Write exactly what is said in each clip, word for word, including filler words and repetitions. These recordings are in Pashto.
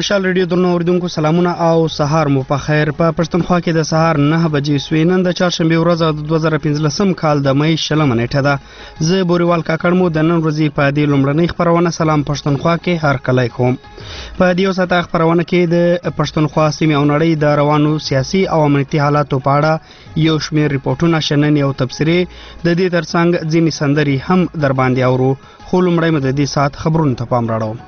مشال ریډیو درنو اوریدونکو سلامونه او سهار مو په خیر. په پښتونخوا کې د سهار نه بجې سوې. نن د چهارشنبې ورځ د دوه زره پنځلسم کال د مې شلمه نیټه ده. زه بوریوال کاکړ مو د نن ورځې په دې لومړنۍ خپرونه سلام پښتونخوا کې هرکلی کوم. په دې یو ساعته خپرونه کې د پښتونخوا سیمې او نړۍ د روانو سیاسي او امنیتي حالاتو په اړه یو شمېر ریپورټونه، شننې او تبصرې، د دې ترڅنګ ځینې سندرې هم در باندې اورو. خو لومړی مو د دې ساعت خبرونو ته پام راړو.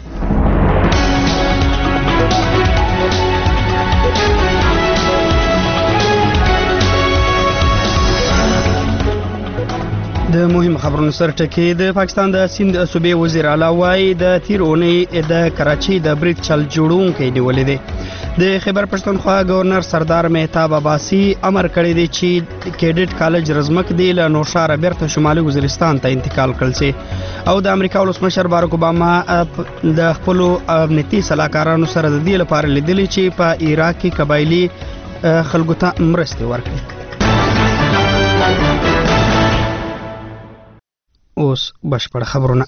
د مهم خبرونو سره ټکی. د پاکستان د سیند صوبې وزیر اعلی وایي د تیر اونۍ د کراچۍ د برید چل جوړونکی نیولې دی. د خیبر پښتونخوا گورنر سردار مهتاب عباسي امر کړی دی چې کیډټ کالج رزمک دی له نوشهره بیرته شمالي وزیرستان ته انتقال کړل شي. او د امریکا ولسمشر بارک اوباما د خپلو امنیتي سلاکارانو سره د دې لپاره لیدلی چې په عراق کې قبایلي خلکو ته مرستې ورکړي. اوس بشپړ خبرونه.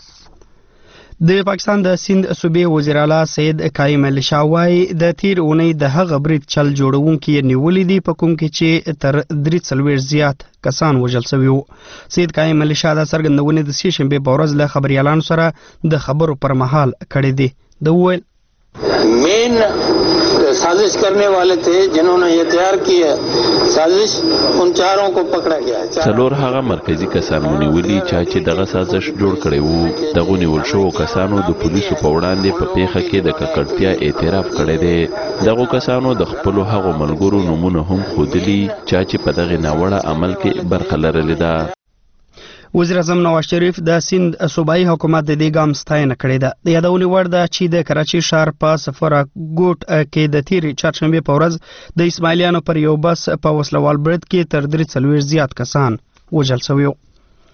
د پاکستان د سیند صوبې وزیر اعلی سید قایم علي شاه وایي د تیر اونۍ د هغه برید چل جوړونکي نیولې دي په کوم کې چې تر درې څلوېښت زیات کسان وژل شوي وو. سید قایم علي شاه دا څرګندونې د سې شنبې په ورځ له خبریالانو سره د خبرو پر مهال کړې دي. د وویل مین साजिश करने वाले थे जिन्होंने ये तैयार की है साजिश उन चारों को पकड़ा गया. څلور هغه مرکزی کسان ونیولي چې دغه سازش جوړ کړی وو. دغه نیول شوو کسانو د پولیسو په وړاندې په پیښه کې د ککړتیا اعتراف کړی دی. دغه کسانو د خپلو هغو ملګرو نومونه هم ښودلي چې په دغه ناوړه عمل کې برخه لرلې ده. وزیر اعظم نواز شریف د سیند صوبایي حکومت د دې ګام ستاینه کړې ده. د یادونې وړ ده چې د کراچۍ ښار په سفره ګوټ کې د تیرې چهارشنبې په ورځ د اسماعیلیانو پر یو بس په وسلوال برید کې تر درې څلوېښت زیات کسان وژل شوي وو.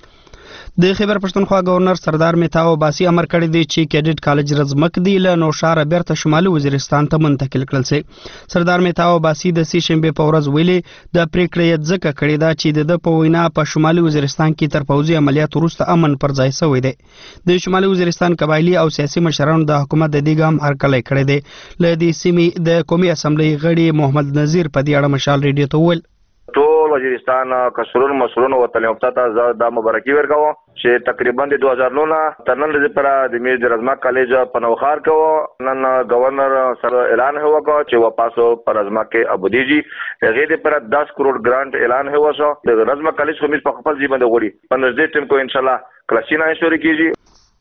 د خیبر پښتونخوا گورنر سردار مهتاب عباسي امر کړی دی چې کیډټ کالج رزمک دی له نوشهره بیرته شمالي وزیرستان ته منتقل کړل شي. سردار مهتاب عباسي د سې شنبې په ورځ ویلي د پریکړې یې ځکه کړې ده چې د په وینا په شمالي وزیرستان کې تر پوځي عملیاتو وروسته امن پر ځای شوی دی. د شمالي وزیرستان قبایلي او سیاسي مشرانو د حکومت د دې ګام هرکلی کړی دی. له دې سیمې د قومي اسمبلۍ غړي محمد نذیر په دې اړه مشال ریډیو ته وویل ټول وزیرستان کسرون مسرون او تلیمتا ته د مبارکي ورکاو چې تقریبا د دوه هزار نو نه تر نن ورځې پر د میز رزمک کالج په نوخار کو نن گورنر سره اعلان هوا کو چې واپس پر رزمک کې ابودیجی هغه د پر دس کروڑ گرانٹ اعلان هوا شو. د رزمک کالج خو میز په خپل ځای باندې غوړي په نږدې ټیم کو ان شاء الله کلاسینا شروع کیږي.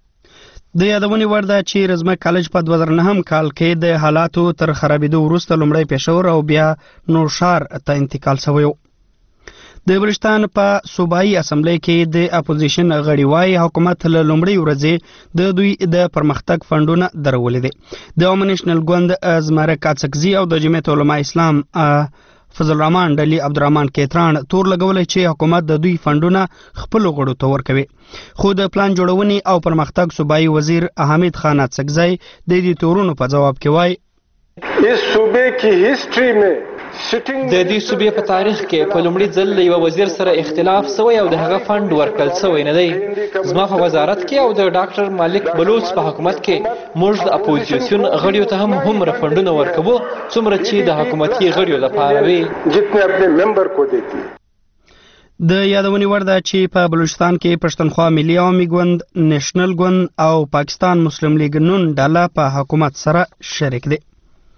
د یادونې وړ ده چې رزمک کالج په دوه زره نهم کال کې د حالاتو تر خرابېدو وروسته لومړی پېښور او بیا نوشهر ته انتقال شوی و. د بلوچستان په صوبایي اسمبلی کې د اپوزیشن غړي وایي حکومت له لومړۍ ورځې د دوی د پرمختګ فنډونه درولې دي. د عوامي نېشنل ګوند زمره کاڅکزي او د جمعیت علماء اسلام فضل الرحمن ډلي عبدالرحمن کیتران تور لګولی چې حکومت د دوی فنډونه خپلو غړو ته ورکوي. خو د پلان جوړونې او پرمختګ صوبایي وزیر حمید خان اڅکزی د دې تورونو په جواب کې وایي اس صوبې کی هیستوري میں د دې صوبې په تاریخ کې په لومړي ځل له یوه وزیر سره اختلاف سوی او د هغه فنډ ورکړل سوی نه دی. زما په وزارت کې او د ډاکټر مالک بلوچ په حکومت کې موږ د اپوزیسیون غړیو ته هم هومره فنډونه ورکوو څومره چې د حکومتي غړیو لپاره وي. جتنے اپنے ممبر کو دیتی. د یادونې وړ ده چې په بلوچستان کې پښتونخوا ملي عوامي ګوند، نېشنل ګوند او پاکستان مسلم لیګ نون ډله په حکومت سره شریک دي.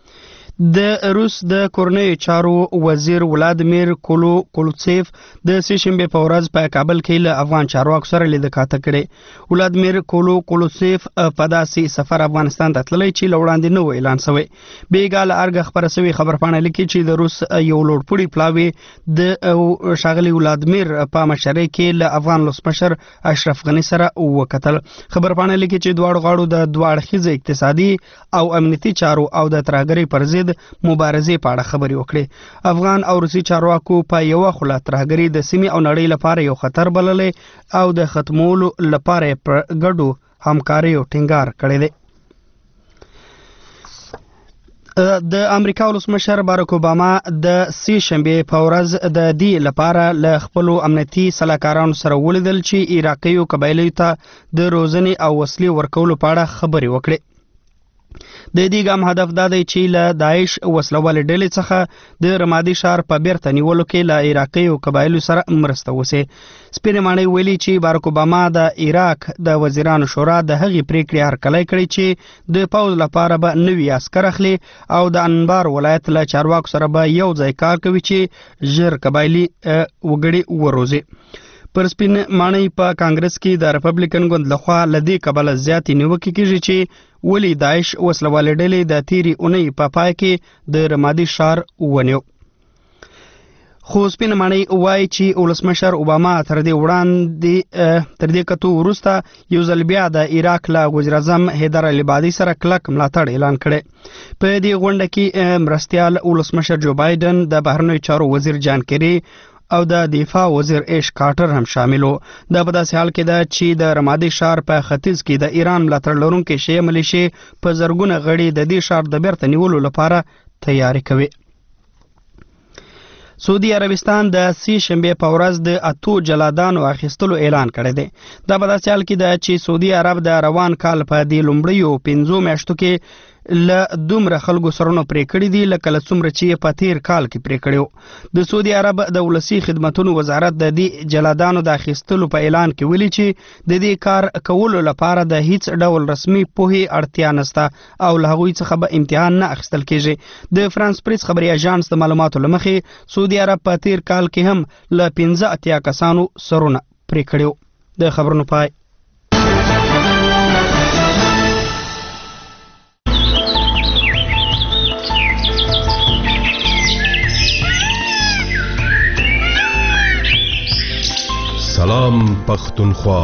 د روس د کورنیو چارو وزیر ولادیمیر کولو کولوتسیف د سې شنبې په ورځ په کابل کې له افغان چارواکو سره لیدنه کاته کړې. ولادیمیر کولو کولوتسیف په داسې سفر افغانستان ته تللی چې له وړاندې نه و اعلان شوی. بېګا له ارګه خپره شوې خبرپاڼه لیکي چې د روس یو لوړپوړي پلاوي د ښاغلي ولادیمیر په مشرۍ کې له افغان ولسمشر اشرف غني سره وکتل. خبرپاڼه لیکي چې دواړو غاړو د دوه اړخیزه اقتصادي او امنیتي چارو او د ترهګرۍ پر ضد مبارزې په اړه خبرې وکړې. افغان او روسي چارواکو په یوه خوله ترهګري د سیمې او نړۍ لپاره یو خطر بللې او د ختمولو لپاره پر ګډو همکاریو ټینګار کړی دی. د امریکا ولسمشر بارک اوباما د سې شنبې په ورځ د دې لپاره له خپلو امنیتي سلاکارانو سره ولیدل چې عراقیو قبایلیو ته د روزنې او وسلې ورکولو په اړه خبرې وکړې. د دې ګام هدف دا دی چې له داعش وسلوالې ډلې څخه د رمادي ښار په بیرته نیولو کې له عراقي او قبایلو سره مرسته وسي. سپینې ماڼۍ ویلي چې بارک اوباما د عراق د وزیرانو شورا د هغې پریکړې هرکلی کړی چې د پوځ لپاره به نوي عسکر اخلي او د انبار ولایت له چارواکو سره به یو ځای کار کوي چې ژر قبایلي وګړي وروزي. پر سپین ماڼۍ په کانګرس کې د ریپبلیکن ګوند لخوا له دې کبله زیاتې نیوکې کېږي چې ولې داعش وسلوالې ډلې د تیرې اونۍ په پای کې د رمادي ښار ونیو. خو سپین ماڼۍ وایي چې ولسمشر اوباما تر دې وړاندې تر دې کتو وروسته یو ځل بیا د عراق له وزیر اعظم حیدر العبادي سره کلک ملاتړ اعلان کړی. په دې غونډه کې مرستیال ولسمشر جو بایدن، د بهرنیو چارو وزیر جان کیری او د دفاع وزیر ایش کارټر هم شامل وو. دا په داسې حال کې ده چې د رمادي ښار په ختیځ کې د ایران ملاتړ لرونکي شیعه ملیشې په زرګونه غړي د دې ښار د بیرته نیولو لپاره تیاری کوي. سعودي عربستان د سې شنبې په ورځ د اتو جلادانو اخیستلو اعلان کړی دی. دا په داسې حال کې ده چې سعودي عرب د روان کال په دې لومړیو پنځو میاشتو کې له دومره خلکو سرونه پرې کړي دي لکه له څومره چې په تیر کال کې پرې کړي وو. د سعودي عرب د ولسي خدمتونو وزارت د دې جلادانو د اخیستلو په اعلان کې ویلي چې د دې کار کولو لپاره د هیڅ ډول رسمي پوهې اړتیا نشته او له هغوی څخه به امتحان نه اخیستل کېږي. د فرانس پریس خبري اژانس د معلوماتو له مخې سعودي عرب په تیر کال کې هم له پنځه اتیا کسانو سرونه پرې کړي وو. د خبرونو پای. سلام پختونخوا.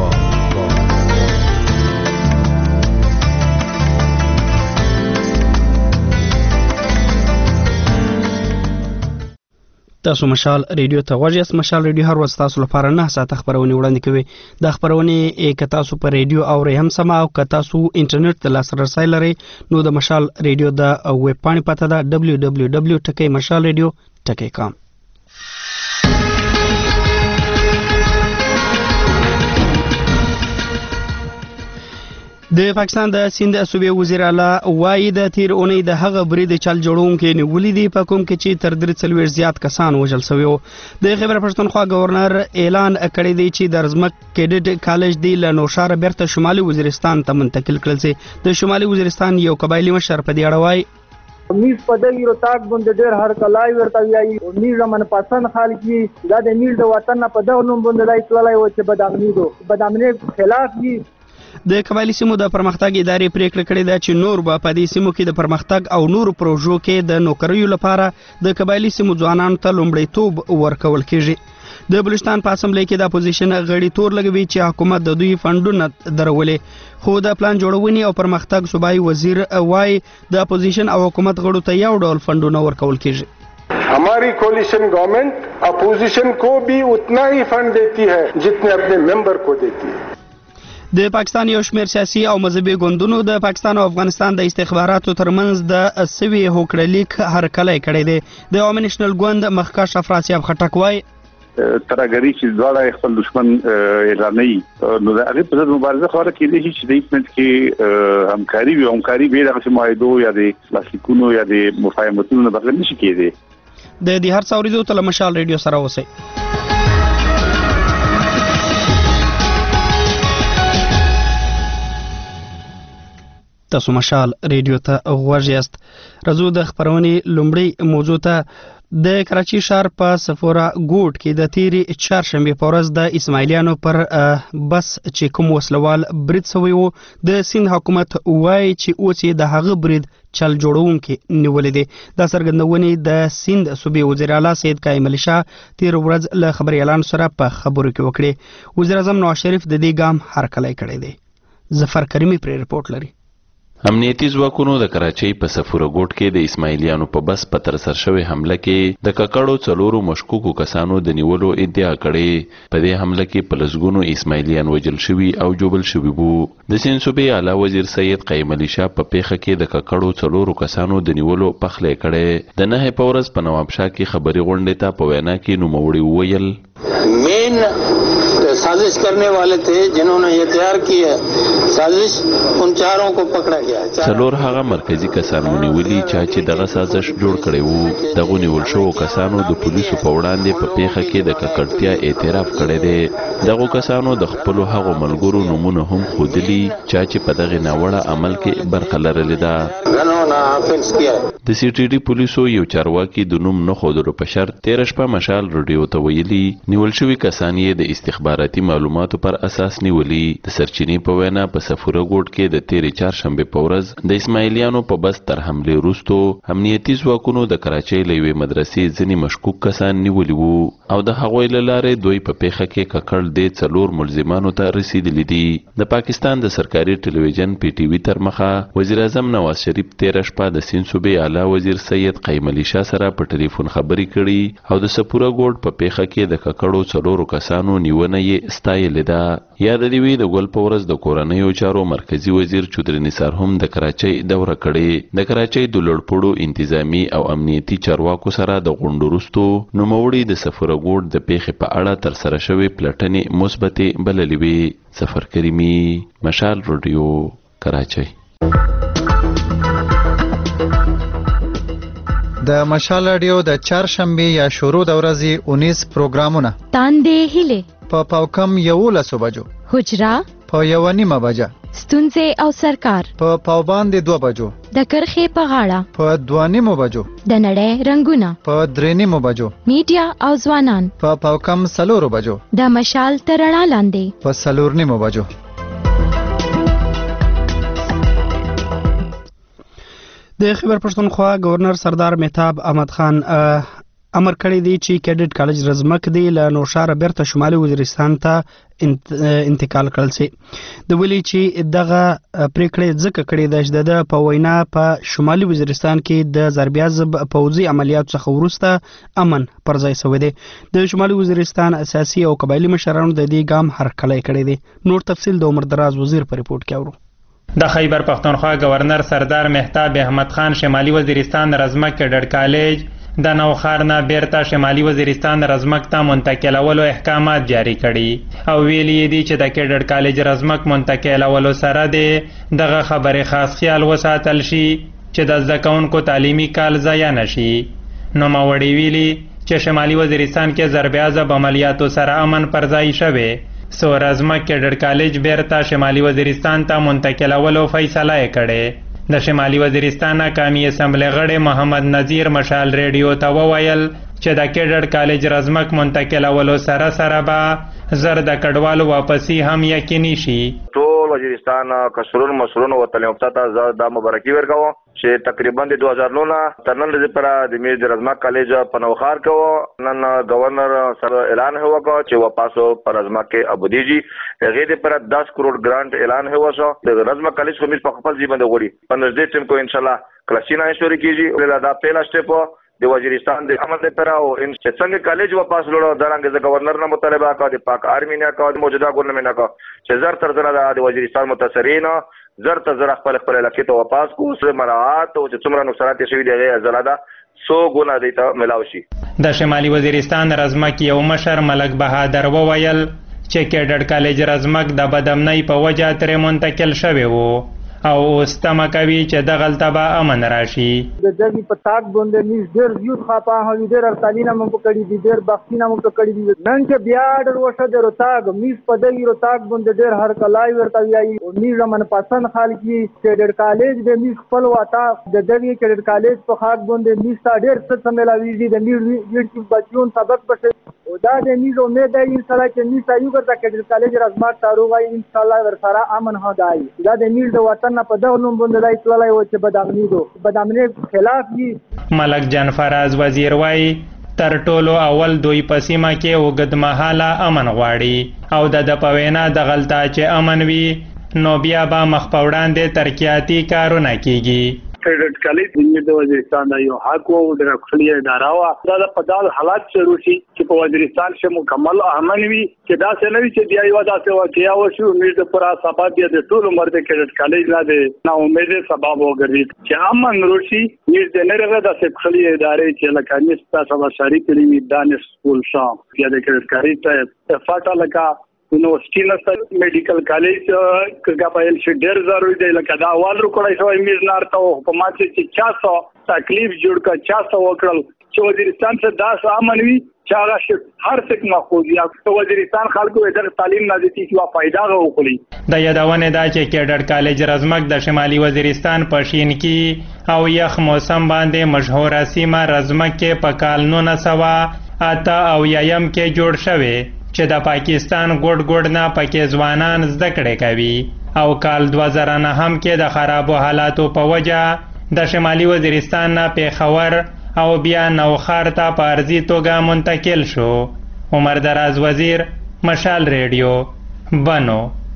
تاسو مشال ریډیو ته غوږ یاست. مشال ریډیو هر ورځ تاسو لپاره نه ساعته خبرونه وړاندې کوي. دا خبرونه که تاسو په ریډیو اورئ هم سمه او که تاسو انټرنیټ ته لاسرسی لرئ نو د مشال ریډیو د ویب پاڼې پته ده ډبلیو ډبلیو ډبلیو ټکی مشال ریډیو ټکی کام. د پاکستان د سیند صوبې وزیر اعلی وایي د تیر اونۍ د هغه برید چل جوړونکي نیولي دي په کوم کې چې تر درې څلوېښت زیات کسان وژل شوي وو. د خیبر پښتونخوا گورنر اعلان کړی دی چې د رزمک کیډټ کالج دی له نوشاره بیرته شمالي وزیرستان ته منتقل کړل شي. د شمالي وزیرستان یو قبایلي مشر په دې اړه وایي میز په دغه رتاق باندې ډېر هر کلای ورته ویایي میز من پسند خلک دي دا د میز د وطن په دغه نوم باندې دای تللی و چې بدامني دو بدامني خلاف دي. د قبایلي سیمو د پرمختګ ادارې پریکړه کړې ده چې نور به په دې سیمو کې د پرمختګ او نورو پروژو کې د نوکریو لپاره د قبایلي سیمو ځوانانو ته لومړیتوب ورکول کېږي. د بلوچستان په اسمبلی کې د اپوزیشن غړي تور لګوي چې حکومت د دوی فنډونه درولې، خو د پلان جوړونې او پرمختګ صوبایي وزیر وایي د اپوزیشن او حکومت غړو ته یو ډول فنډونه ورکول کېږي. हमारी कोलिशन गवर्नमेंट अपोजिशन को भी उतना ही फंड देती है जितने अपने मेंबर को देती है. د پاکستان یو شمېر سیاسي او مذهبي ګوندونو د پاکستان او افغانستان د استخباراتو ترمنځ د سوي هوکړه لیک هرکلی کړی دی. د عوامي نېشنل ګوند مخکښ افراسیاب خټک وایي ترګری چې دواړه خپل دشمن اعلانوي نو د هغه په ضد مبارزه خوره کېدای شي چې د ایسمنت کې همکاري وي همکاري به دغه معاهدو یا د لاسلیکونو یا د مفاهمتونو نه بغیر نشي کېدی. د دې هر څه اورېدو ته له مشال ریډیو سره اوسئ. تاسو مشال ریډیو ته غوږ یاست. راځو د خبرونې لومړی موضوع ته. د کراچي ښار په سفورا ګوټ کې د تیرې چهارشنبې په ورځ د اسماعیلیانو پر بس چې کوم وسلوال برید شوی و د سیند حکومت وایي چې اوس یې د هغه برید چل جوړونکي نیولې دي. دا څرګندونې د سیند صوبې وزیر اعلی سید قائم علي شاه تیر ورځ له خبري اعلان سره په خبرو کې وکړې. وزیر اعظم نواز شریف د دې ګام هرکلی کړی دی. ظفر کریمي پرې رپورټ لري. امنیتي ځواکونو د کراچۍ په سفوره ګوټ کې د اسماعیلیانو په بس په ترسره شوې حمله کې د ککړو څلورو مشکوکو کسانو د نیولو ادعا کړې. په دې حمله کې په لسګونو اسماعیلیان وژل شوي او ژوبل شوي وو. د سیند صوبې اعلی وزیر سید قائم علي شاه په پیښه کې د ککړو څلورو کسانو د نیولو پخلی کړی. د نهې په ورځ په نواب شاه کې خبري غونډې ته په وینا کې نوموړي وویل مین साजिश करने वाले थे जिन्होंने ये तैयार की है साजिश उन चारों को पकड़ा गया है। څلور هغه مرکزی کسان ونیولي چا چې دغه سازش جوړ کړی وو. دغه نیول شوو کسانو د پولیسو په وړاندې په پیښه کې د ککړتیا اعتراف کړی دی. دغه کسانو د خپلو هغو ملګرو نومونه هم ښودلي چا چې په دغه ناوړه عمل کې برخه لرلې ده. د سی ټي ډي پولیسو یو چارواکي د نوم نه ښودلو په شرط تېره شپه مشال رادیو ته ویلي نیول شوي کسان یې د استخباراتي معلوماتو پر اساس نیولي. د سرچینې په وینا په صفوره ګوټ کې د تېرې چهارشنبې په ورځ د اسماعیلیانو په بس تر حملې وروستو امنیتي ځواکونو د کراچۍ له یوې مدرسې ځینې مشکوک کسان نیولي وو او د هغوی له لارې دوی په پیښه کې ککړ دې څلور ملزمانو ته رسیدلي دي. د پاکستان د سرکاري ټلویزیون پی ټي وي تر مخه وزیر اعظم نواز شریف تېره شپه د سیند صوبې اعلی وزیر سید قیم علي شاه سره په ټلیفون خبرې کړي او د سپوره ګوټ په پیښه کې د ککړو څلورو کسانو نیونه یې ستایلې ده. یاد دې وي د ګل په ورځ د کورنیو چارو مرکزی وزیر چودري نثار هم د کراچۍ دوره کړې. د کراچۍ د لوړپوړو انتظامی او امنیتي چارواکو سره د غونډو وروستو نوموړي د سپوره ګوټ د پیښې په اړه ترسره شوې پلټنې مثبتې بللې وې. ظفر کریمي، مشال رادیو، کراچۍ. د مشال رادیو د چهارشنبې یا شروع د ورځې اونیس پروګرامونه تاندې هیله په پاوکم یولسو بجو، حجرا په یوه نیمه بجه، ستونزې او سرکار په پاوباندې دوه بجو، د کرښې په غاړه په دوه نیمو بجو، د نړۍ رنګونه په درې نیمو بجو، میډیا او ځوانان په پاوکم څلورو بجو، د مشال تر رڼا لاندې په څلور نیمو بجو. د خیبر پښتونخوا گورنر سردار مهتاب احمد خان امر کړی دی چې کیډټ کالج رزمک دی له نوشاره بیرته شمالي وزیرستان ته انتقال کړل شي. د ویلي چې دغه پریکړه ځکه کړې ده چې د په وینا په شمالي وزیرستان کې د ضربیازب پوځي عملیاتو څخه وروسته امن پر ځای شوی دی. د شمالي وزیرستان اساسي او قبایلی مشرانو د دې ګام هرکلی کړی دی. نور تفصیل د عمر دراز وزیر په ریپورت کې اورو. د خیبر پختونخوا گورنر سردار مهتاب احمد خان شمالي وزیرستان رزمک کیډټ کالج د نوښار نه بیرته شمالي وزیرستان رزمک ته منتقلولو احکامات جاری کړي او ویلي دي چې د کیډټ کالج رزمک منتقلولو سره د دغه خبرې خاص خیال وساتل شي چې د زده کوونکو تعلیمي کال ضایع نشي. نوموړي ویلي چې شمالي وزیرستان کې ضربیازب عملیاتو سره امن پر ځای شوی سو رزمک کیډټ کالج بیرته شمالي وزیرستان ته منتقلولو فیصله یې کړې. د شمالي وزیرستان قومي اسمبلی غړي محمد نذیر مشال ریډیو ته وویل چې د کیډټ کالج رزمک منتقلولو سره سره به زر د کډوالو واپسی هم یقیني شي. ټول وزیرستان کسرون مسرون او تلیمتا ته زه د مبارکي ورکوم چې تقریبا د دوه هزار نو نه تر نن ورځې پورې د میز رزمک کالج په نوښار کې نن گورنر سره اعلان هوا کو چې واپس پر رزمک کې ابودیجی هغه دې پر دس کروڑ گرانٹ اعلان هوا شو. د رزمک کالج کوم په خپل ځای باندې وړي په نږدې ټیم کو ان شاء الله کلاسینا شروع کیږي. دا پهلا سټپ د وزیرستان د عمل لپاره او ان څنګه کالج واپس لړو درنګ د گورنر نه مطالبه کا د پاک آرمی نه کا د موجوده ګورنمنت نه کا چې زر تر زر د وزیرستان متاثرین زر تر زر خپل خپل علاقې ته واپس کو سره مراعات او چې څومره نقصانات شوي دي هغه زلاده سو ګونه دی ته ملاوي شي. د شمالي وزیرستان رزمک یو مشر ملک بهادر وویل چې کیډټ کالج رزمک د بدامنۍ په وجه ترې منتقل شوی وو او اوس تمه کوي چې دغلته به امن راشي. د دغې په تاک باندې موږ ډېر زیات خفه هغوی ډېر ارتالینه مو کړي دي ډېر بختینه مو کړي دي. نن چې بیا ډېر وشه د روتاګ موږ په دغې روتاګ باندې ډېر هرکلی ورته وایي او موږ منپسند خلک یي. کیډټ کالج د موږ خپل وطا د دغې کیډټ کالج په خاک باندې موږ ته ډېر څه څه میلاویږي د موږ بچیون سبق بشي او دا د موږ امید دی انشاءالله چې موږ ته یو ګرځه کیډټ کالج رزمک ته روغی انشاءالله ورسره امن ها دی. دا د موږ د وطن نه په دغه نوم باندې لای تللی و چې بدامني دو بدامني خلاف دي. ملک جان فراز وزیر وایي تر ټولو اول دوی په سیمه کې اوږدمهاله امن غواړي او د ده په وینا دغلته چې امن وي نو بیا به مخ په وړاندې ترقیاتي کارونه کیږي. کیډټ کالج د وزیرستان یو حق او د خپل اداره وا دا په دغه حالات شروع شي چې په وزیرستان کې مکمل امن وي چې دا څه نه وي چې بیا یو داسې واقعیا وشي امید پر سبب دی د ټول عمر د کیډټ کالج لا د نا امید سبب وګرځي چې امن روشي نیر د نړۍ د خپل ادارې چې لکه نستا سبا شریک لري دانش سکول شام یا د کیډټ کالج ته فاټا لکه یونیورسيټي نشته میډیکل کالج کګه پایل شي ډېر ضروري دی لکه دا اول رکړای شو امیر نارته په ماته چې چا سو تکلیف جوړ کا چا سو وکړل چې وزیرستان څخه دا امن وي چې هغه هر څه مخوض یا وزیرستان خلکو د تعلیم نازتي چې وا فائدہ غوړي د یادونه دا چې کیډر کالج رزمک د شمالي وزیرستان په شین کې او یخ موسم باندې مشهور سیمه رزمک کې په کال نو سوا اته او یم کې جوړ شوی چې د پاکستان ګډ ګډ نه پکې ځوانان زده کړې کوي او کال دوه زره نه هم کې د خرابو حالاتو په وجه د شمالي وزیرستان نه پیښور او بیا نوخار ته په ارضي توګه منتقل شو. عمر دراز وزیر، مشال ریډیو، بنو.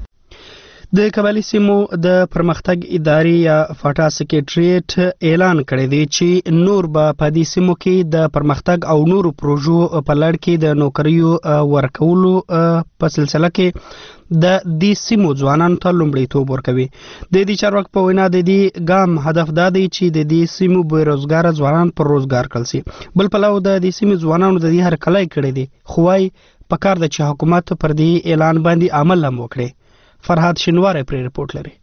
د قبایلی سیمو د پرمختګ ادارې یا فاټا سکریټریټ اعلان کړی دی چې نور به په دې سیمو کې د پرمختګ او نورو پروژو په لړ کې د نوکریو ورکولو په سلسله کې د دې سیمو ځوانانو ته لومړیتوب ورکوي. د دې چارواکو په وینا د دې ګام هدف دا دی چې د دې سیمو بېروزګاره ځوانان پر روزګار کړل شي. بل پلو د دې سیمو ځوانانو د دې هرکلی کړی دی خو وايي پکار ده چې حکومت پر دې اعلان باندې عمل هم وکړي. فرهاد شینواری پرې رپورټ لري.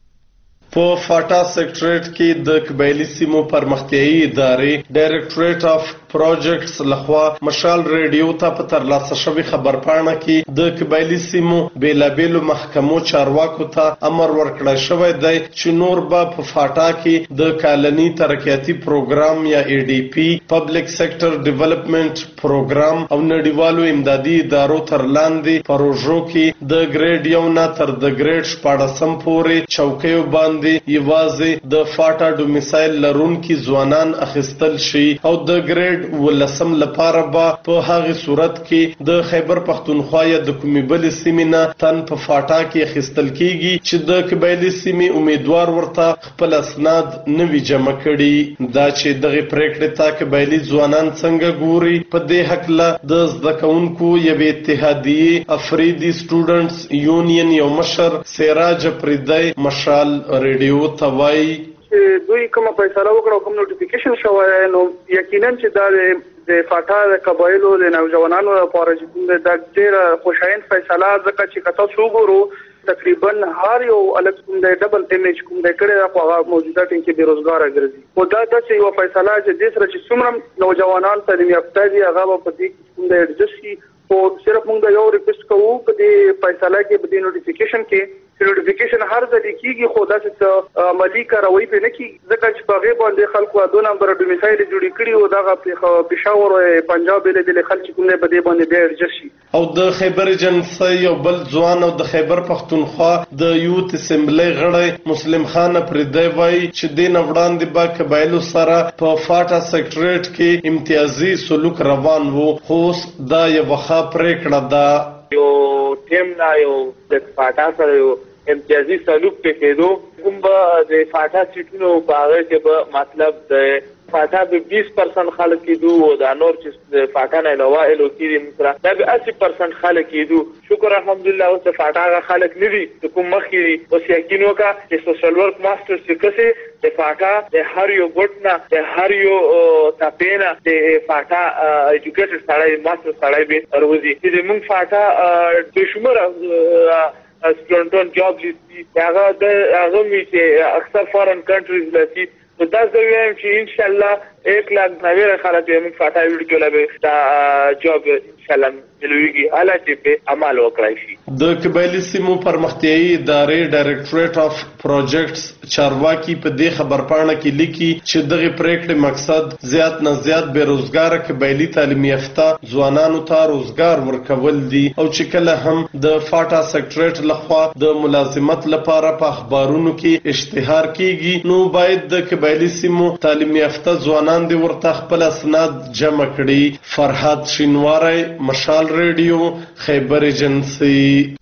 په فاټا سکریټریټ کې د قبایلی سیمو پرمختیایي ادارې ډایرکټریټ اف پروجیکټس لخوا مشال ریډیو ته په ترلاسه شوې خبرپاڼه کې د قبایلی سیمو بیلابیلو محکمو چارواکو ته امر ورکړی شوی دی چې نور به په فاټا کې د کالني ترقیاتي پروګرام یا ای ډي پی پبلک سیکټر ډیولپمنٹ پروګرام او نړیوالو امدادي ادارو تر لاندې پروژو کې د ګریډ یو نه تر د ګریډ شپاړسم پورې چوکیو باندې یوازې د فاټا ډومیسایل لرونکي ځوانان اخیستل شي او د ګریډ ولسم لپاره به په هغه صورت کې د خیبر پختونخوا یا د کومې بلې سیمې نه تن په فاټا کې اخیستل کیږي چې د قبایلی سیمې امیدوار ورته خپل اسناد نوي جمع کړي. دا چې دغه پریکړې ته قبایلی ځوانان څنګه ګوري په دې حق له د زده کوونکو یوې اتحادیې افریدي سټوډنټس یونین یو مشر سراج پریدی مشال ریډیو ته وایي دوی کومه فیصله وکړه کوم نوټیفیکیشن شوی نو یقینا چې دا د فاټا د قبایلو د نوجوانانو لپاره چې دا ډېره خوشایند فیصله ځکه چې کته شو ګورو تقریبا هر یو الګ کوم د ډبل ایمیج کوم د کړه هغه موجوده ټین کې بیروزګار ګرځي او دا د یو فیصله چې د سره چې څومره نوجوانان تعلیم یافته دي هغه په دې کوم د ایڈجسټ او صرف موږ د یو ریکوست کوو په دې فیصله کې په دې نوټیفیکیشن کې نوټیفیکیشن هر ځای کېږي خو دا چې عملی کاروي په نه کې ځکه چې په غیب باندې خلکو دو نمبر ډومیسایل جوړی کړي او دا پېښور او پنجاب له دې خلک کوم نه بده باندې به ارجش شي. او د خیبر جنسي یو بل ځوان او د خیبر پختونخوا د یوت اسمبلی غړی مسلم خان پردی وایي چې د نوړاندې با قبایلو سره په فاټا سکریټریټ کې امتیازي سلوک روان وو خو دا یو وخت پریکړه ده یو ټیم نه یو د فاټا سره یو امتیازي سلوک په کېدو کوم به د فاټا سیټونو په هغه کې به مطلب د فاټا به بیس پرسنټ خلک کېدو او د نور چې فاټا نه علاوه الو کېږي مثلا دا به اسی پرسنټ خلک کېدو. شکر الحمدلله اوس فاټا هغه خلک نه دي د کوم مخکې دي اوس یقین وکړه چې سوشل ورک ماستر چې کسې د فاټا د هر یو ګوټ نه د هر یو تاپینا د فاټا ایجوکیټډ سړی ماستر سړی به روزي چې موږ فاټا د شمره سټوډنټون جاب لیست هغه د هغه می چې اکثر فارن کنټریز لسی نو دا زه وایم چې ان شاء الله एक लाख नवे خلک یې فاټا ویډیو لبه دا جاب ان شاء الله ملويږي حالت په عمل وکړای شي. د قبایلی سیمو پرمختیایي ادارې ډایرکټریټ اف پروجیکټس چارواکي په دې خبرپاڼه کې لیکي چې دغه پریکړې مقصد زیات نه زیات بیروزګار قبایلی تعلیم یافته ځوانانو ته روزګار ورکول دي او چې کله هم د فاټا سکریټریټ لخوا د ملازمت لپاره په اخبارونو کې اشتهار کیږي نو باید د قبایلی سیمو تعلیم یافته ځوانان دي ورته خپل اسناد جمع کړي. فرهاد شینواری، مشال ریډیو، خیبر ایجنسی.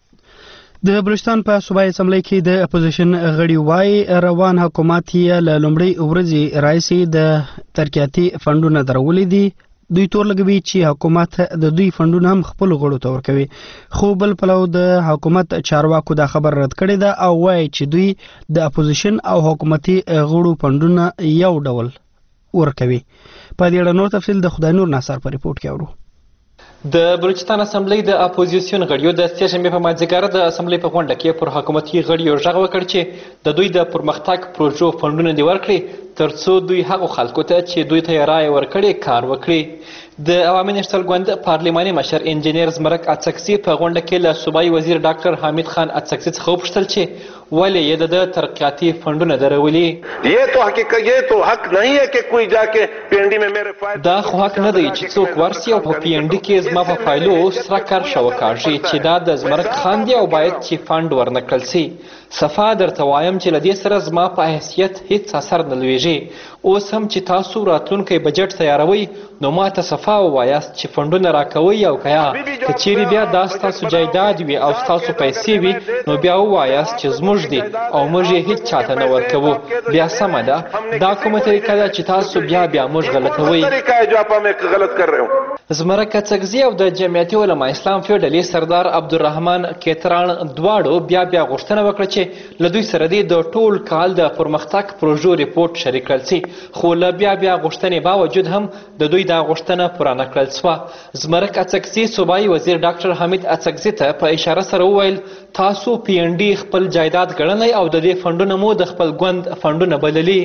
د بلوچستان په صوبایي اسمبلی کې د اپوزیشن غړي وایي روان حکومت یې له لومړۍ ورځې راهیسې د ترقیاتي فنډونه درولې دي. دوی تور لګوي چې حکومت د دوی فنډونه هم خپل غړو ته ورکوي خو بل پلو د حکومت چارواکو دا خبر رد کړی ده او وایي چې دوی د اپوزیشن او حکومتي غړو فنډونه یو ډول ورکوي. په دې اړه نور تفصیل د خدای نور ناصر په ریپورت کې اورو. د بلوچستان اسمبلی د اپوزیسیون غړیو د سهشنبې په مازدیګر د اسمبلی په غونډه کې پر حکومتي غړیو غږ وکړ چې د دوی د پرمختګ پروژو فنډونه دې ورکړي ترڅو دوی هغو خلکو ته چې دوی ته یې رایې ورکړې کار وکړي. د عوامي نېشنل ګوند پارلماني مشر انجینیر زمرک اڅکسي په غونډه کې له صوبایي وزیر ډاکټر حامد خان اڅکسي څخه وپوښتل چې ولې یې د ترقیاتي فنډونه درولي. یہ تو حقیقت یہ تو حق نہیں ہے کہ کوئی جا کے پی این ڈی میں میرے فائل دا خو حق نه دی چې څوک ورسي او په پی این ډي کې زما په فایلو سره کرښه وکاږي چې دا د زمرک خان دی او باید چې فنډ ورنکړل سي. صفا درته وایم چې له دې سره زما په حیثیت هیڅ اثر نه لویږي. اوس هم چې تاسو راتلونکی بجټ تیاروئ نو ما ته صفا ووایاست چې فنډونه راکوئ او که یا که چیرې بیا دا ستاسو جایداد وي او ستاسو پیسې وي نو بیا ووایاست چې زموږ دي او موږ یې هیڅ چاته نه ورکوو. بیا سمه ده دا کومه طریقه ده چې تاسو بیا بیا موږ غلطوئ. زمرک اڅکزي او د جمعیتي علما اسلام فیو ډلې سردار عبدالرحمن کیتران دواړو بیا بیا غوښتنه وکړه چې له دوی سره دې د ټول کال د پرمختګ پروژو ریپورټ شریک کړل سي خو له بیا بیا غوښتنې باوجود هم د دوی دا غوښتنه پوره نه کړل سوه. زمرک اڅکزي صوبایي وزیر ډاکټر حمید اڅکزي ته په اشاره سره وویل تاسو پی این ډي خپل جایداد ګڼلی او د دې فنډونه مو د خپل ګوند فنډونه بللي.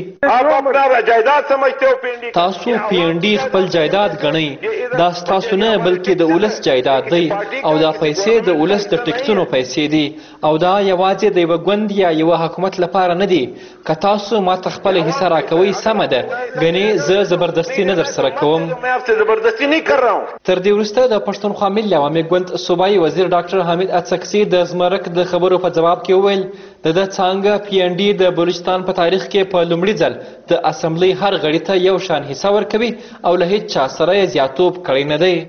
تاسو پی این ډي خپل جایداد ګڼئ دا ستاسو نه بلکې د ولس جایداد دی او دا پیسې د ولس د ټکټونو پیسې دي او دا یوازې د یوه ګوند یا یوه حکومت لپاره نه دي. که تاسو ما ته خپله حصه راکوئ سمه ده ګنې زه زبردستي نه در سره کوم. تر دې وروسته د پښتونخوا ملي عوامي ګوند صوبایي وزیر ډاکټر حمید اڅکسي د زمرک د خبرو په جواب کې وویل د ده څانګه پی این ډي د بلوچستان په تاریخ کې په لومړي ځل د اسمبلی هر غړي ته یو شان حصه ورکوي او له هیڅ چا سره یې زیاتوب کړی نه دی.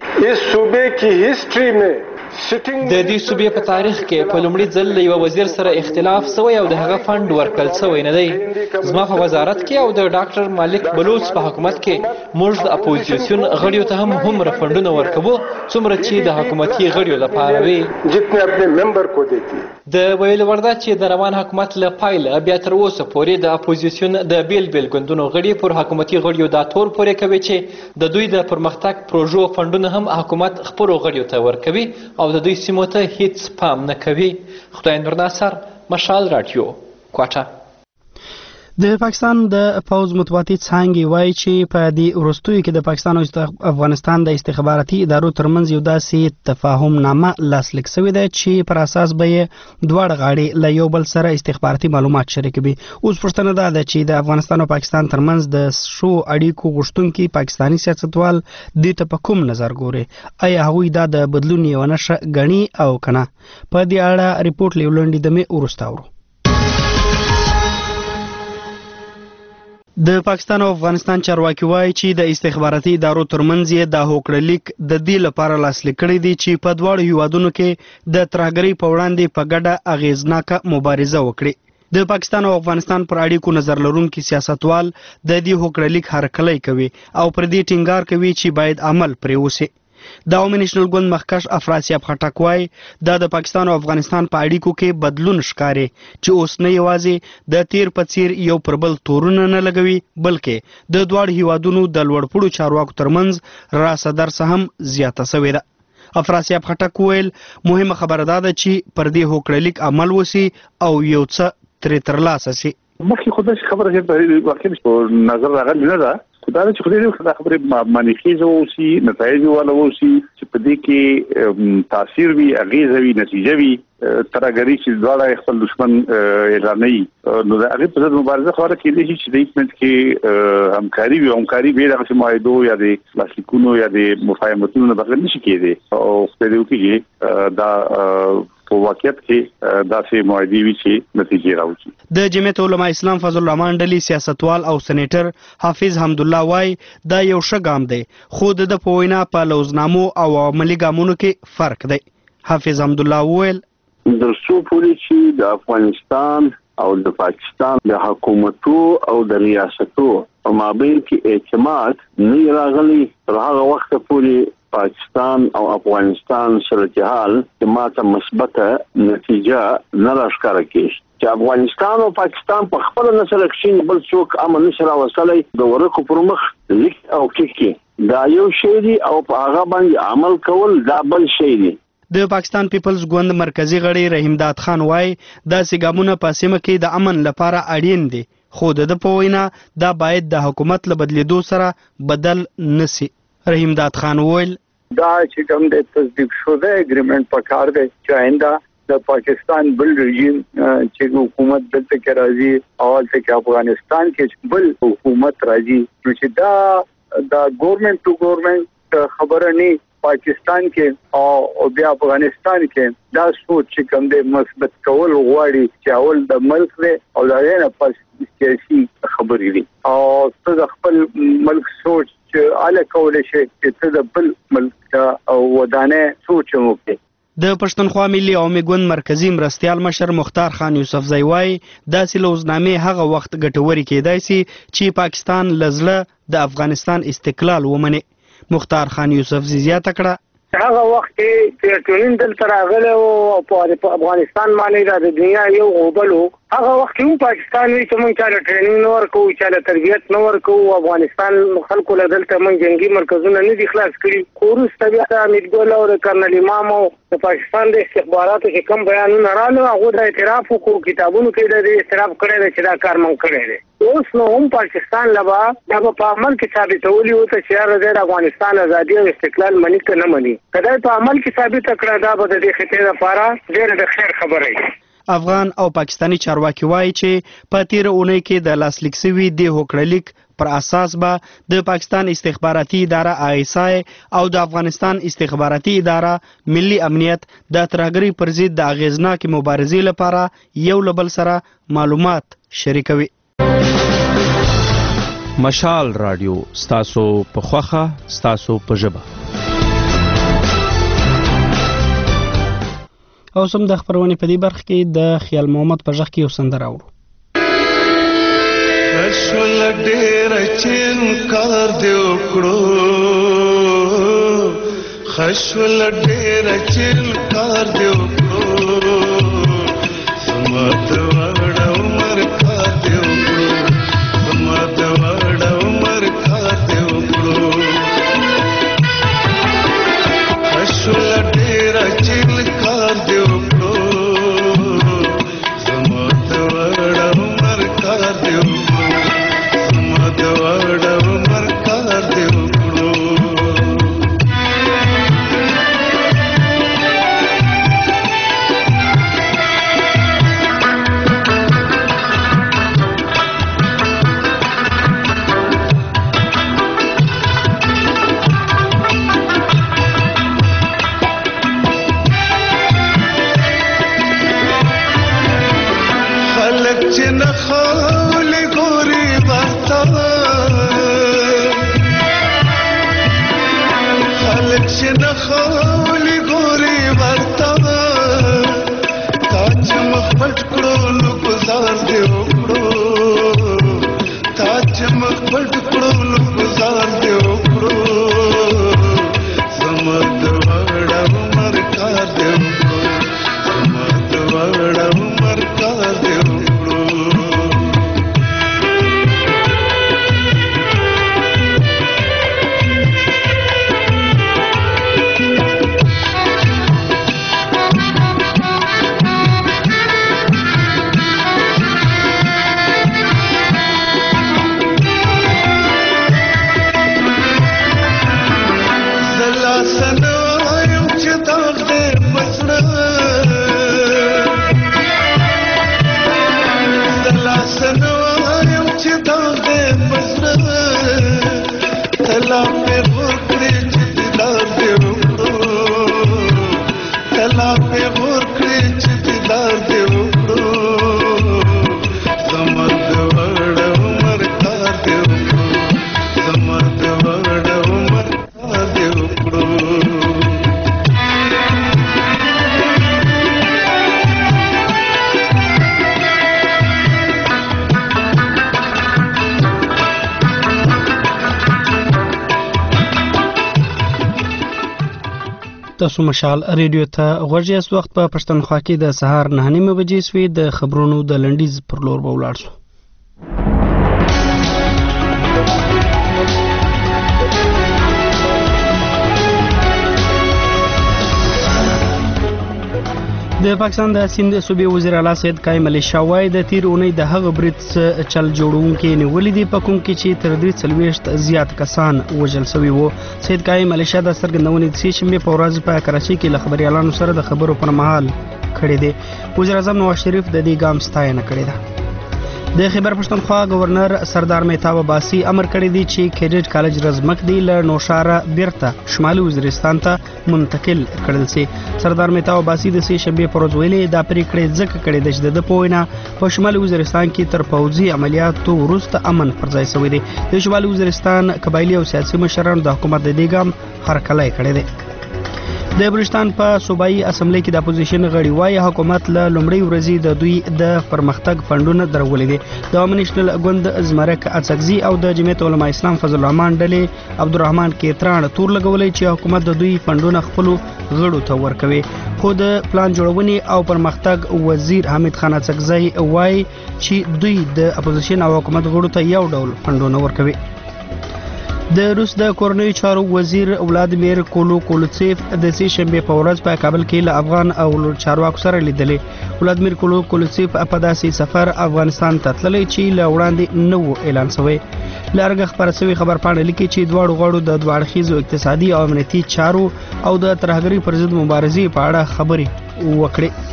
د دې صوبې په تاریخ کې په لومړي ځل له یوه وزیر سره اختلاف سوی او د هغه فنډ ورکړل سوی نه دی. زما په وزارت کې او د ډاکټر مالک بلوچ په حکومت کې موږ د اپوزیسیون غړیو ته هم هومره فنډونه ورکوو څومره چې د حکومتي غړیو لپاره وي. د ویلو وړ ده چې د روان حکومت له پایله بیا تر اوسه پورې د اپوزیسیون د بیل بیل ګوندونو غړي پر حکومتي غړیو دا تور پورې کوي چې د دوی د پرمختګ پروژو فنډونه هم حکومت خپلو غړیو ته ورکوي او د دوی سیمو ته هیڅ پام نه کوي. خدای نور ناصر مشال راډیو کوټه. د پاکستان د پوز مطبوعاتي څانګې وایي چې په دې وروستیو کې د پاکستان او افغانستان د استخباراتي ادارو ترمنځ یو داسې تفاهم نامه لاسلیک شوې ده چې پر اساس به یې دواړه غاړې له یو بل سره استخباراتي معلومات شریکوي. اوس پوښتنه دا ده چې د افغانستان او پاکستان ترمنځ د شو اړیکو غوښتونکي پاکستاني سیاستوال دې ته په کوم نظر ګوري؟ آیا هغوی دا د بدلون یوه نښه ګڼي او که نه؟ په دې اړه ریپورټ له یو لنډې دمې وروسته اورو. د پاکستان او افغانستان چارواکي وایي چې د استخباراتي ادارو ترمنځ یې د هوکړلیک د دې لپاره لاسلیک کړی دی چې په دواړو هیوادونو کې د ترهګرۍ په وړاندې په ګډه اغیزناکه مبارزه وکړي. د پاکستان او افغانستان پر اړیکو نظر لرونکي سیاستوال د دې هوکړلیک هرکلی کوي او پر دې ټینګار کوي چې باید عمل پرې وشي. د عوامي نېشنل ګوند مخکښ افراسیاب خټک وایي دا د پاکستان او افغانستان په اړیکو کې بدلون ښکاري چې اوس نه یوازې د تیر په څیر یو پر بل تورونه نه لګوي بلکې د دواړو هیوادونو د لوړپوړو چارواکو ترمنځ راسه درسه هم زیاته سوې ده. افراسیاب خټک وویل مهمه خبره دا ده چې پر دې هوکړلیک عمل وشي او یو څه ترې ترلاسه شي. مخکې خو داسې خبره چې واقعي په نظر راغلې نه ده خو دا چې خدای دې دا خبرې معنیخیزه واوسي نتایج والا واوسي چې په دې کې تاثیر وي اغیزه وي نتیجه وي ترهګري چې دواړه خپل دشمن اعلانوي نو د هغې په ضد مبارزه خو کېدای شي چې د هیڅ منځ کې همکاري وي همکاري بې دغسې معاهدو یا د لاسلیکونو یا د مفاهمتونو نه بغیر نشي کېدی او خدای دې وکړي دا په واقعیت کې داسې معاهدې وي چې نتیجې راوځي. د جمعیت علما اسلام فضل الرحمن ډلې سیاستوال او سېنیټر حافظ حمدالله وایي دا یو ښه ګام دی خو د ده په وینا په لوزنامو او عملي ګامونو کې فرق دی. حافظ حمدالله وویل تر څو پورې چې د افغانستان او د پاکستان د حکومتو او د ریاستو په مابین کې اعتماد نه راغلی تر هغه وخته پورې پاکستان او افغانستان صورتحال چې ماته مثبته نتیجه نه راښکاره کېږي چې افغانستان او پاکستان په خپل نسل کې بل څوک امن نشي راوستلی د ورکو پر مخ لیک او کېکي دا یو شی دی او په هغه باندې عمل کول دا بل شی دی. د پاکستان پیپلز ګوند مرکزی غړی رحیم داد خان وای داسې ګامونه په سیمه کې د امن لپاره اړین دي خو د په وینا دا باید د حکومت له بدلیدو سره بدل نسی. رحیم داد خان وویل دا چې کوم د تصدیق شوه اګریمنت په کار دی چې آینده د پاکستان بل رژیم چې حکومت دلته کې راځي اول څخه افغانستان کې بل حکومت راځي چې دا د ګورنمنت ټو ګورنمنت خبره نه پاکستان کې او بیا افغانستان کې دا سوچ چې کوم د مثبت کول غواړي چې اول د ملک دی او دا نه پس سیاسي خبرې دي او څه خپل ملک سوچ چې اله کول شي چې څه د بل ملک او ودانه سوچ وکړي. د پښتونخوا ملي عوامي ګوند مرکزی مرستیال مشر مختار خان یوسفزی وای داسې لوزنامې هغه وخت ګټوري کېدای شي چې پاکستان لزله د افغانستان استقلال ومني. مختار خان یوسفزی زیاته کړه هغه وخت چې ټولین دلته راغله او په افغانستان باندې د دنیا یو غوبلو هغه وخت هم پاکستان وی چې موږ چاله ټریننګ نور کوو چاله تربیت نور کوو افغانستان خلکو له دلته موږ جنگي مرکزونه نه دي خلاص کړي کورس طبيعت امید ګل او کرنل امام او پاکستان د استخباراتو چې کوم بیانونه رااله هغه د اعتراف کو کتابونو کې د اعتراف کړي چې دا کار مونږ کړی دی اوس نو هم پاکستان لبا دا په عمل کې ثابتولي او ته چې د افغانستان ازادي او استقلال منی که نه منی کله په عمل کې ثابت کړه دا به د دې خطې لپاره ډېر د خیر خبره وي. افغان او پاکستانی چارواکي وایي چې په تیر اونۍ کې د لاسلیک شوي د هوکړلیک پر اساس به د پاکستان استخباراتي اداره آی ایس آی او د افغانستان استخباراتي اداره ملي امنیت د ترهګرۍ پر ضد د اغیزناکې مبارزې لپاره یو له بل سره معلومات شریکوي. مشال رادیو ستاسو په خوخه ستاسو په ژبه. او سم د خبرونې په دې برخه کې د خیال محمد په ژغ کې یو سندره اورو. خشول ډېر چې کار دې وکړو خشول ډېر چې کار دې وکړو سمات وړ عمر کار دې وکړو سمات وړ عمر کار دې وکړو خشول ډېر چې کار دې تاسو مشال ریډیو ته غوږ یاست. وخت په پښتونخوا کې د سهار نهه نیمې بجې سوې. د خبرونو د لنډیز پر لور به ولاړ شو. د پاکستان د سیند صوبې وزیر اعلی سید قائم علي شاه وایي د تیر اونۍ د هغه برید چل جوړونکي نیولي دي په کوم کې چې تر درې څلوېښت زیات کسان وژل شوي وو. سید قائم علي شاه د څرګندونې د سې شنبې په ورځ په کراچۍ کې له خبريالانو سره د خبرو پر مهال کړې دي. وزیر اعظم نواز شریف د دې ګام ستاینه کړې ده. د خیبر پښتونخوا گورنر سردار مهتاب عباسي امر کړی دی چې کیډټ کالج رزمک دی له نوشاره بیرته شمالي وزیرستان ته منتقل کړل شي. سردار مهتاب عباسي د سې شنبې پر ورځ ویلي دا پریکړه ځکه کړې ده چې د پوینه په شمالي وزیرستان کې تر پوځي عملیاتو وروسته امن پر ځای شوی دی. د شمالي وزیرستان قبایلی او سیاسي مشرانو د حکومت د دې ګام هرکلی کړی دی. د بلوچستان په صوبایي اسمبلی کې د اپوزیشن غړي وايي حکومت له لومړۍ ورځې د دوی د پرمختګ فندونه درولې دي. د عوامي نېشنل ګوند زمرک اڅکزي او د جمعیت علماء اسلام فضل الرحمن ډلې عبدالرحمن کیتران تور لګولې چې حکومت د دوی فندونه خپل غړو ته ورکوي. خو د پلان جوړونې او پرمختګ وزیر حمید خان اڅکزي وايي چې دوی د اپوزیشن او حکومت غړو ته یو ډول فندونه ورکوي. د روس د کورنیو چارو وزیر ولادیمیر کولو کولوتسیف د سې شنبې په ورځ په کابل کې له افغان او چارواکو سره لیدلې. ولادیمیر کولو کولوتسیف په داسې سفر افغانستان ته تللی چې له وړاندې نه و اعلان شوی. له ارګه خپاره شوې خبرپاڼه لیکي چې دواړو غړو د دوه اړخیزو اقتصادي او امنیتي چارو او د ترهګرۍ پر ضد مبارزې په اړه خبرې وکړې.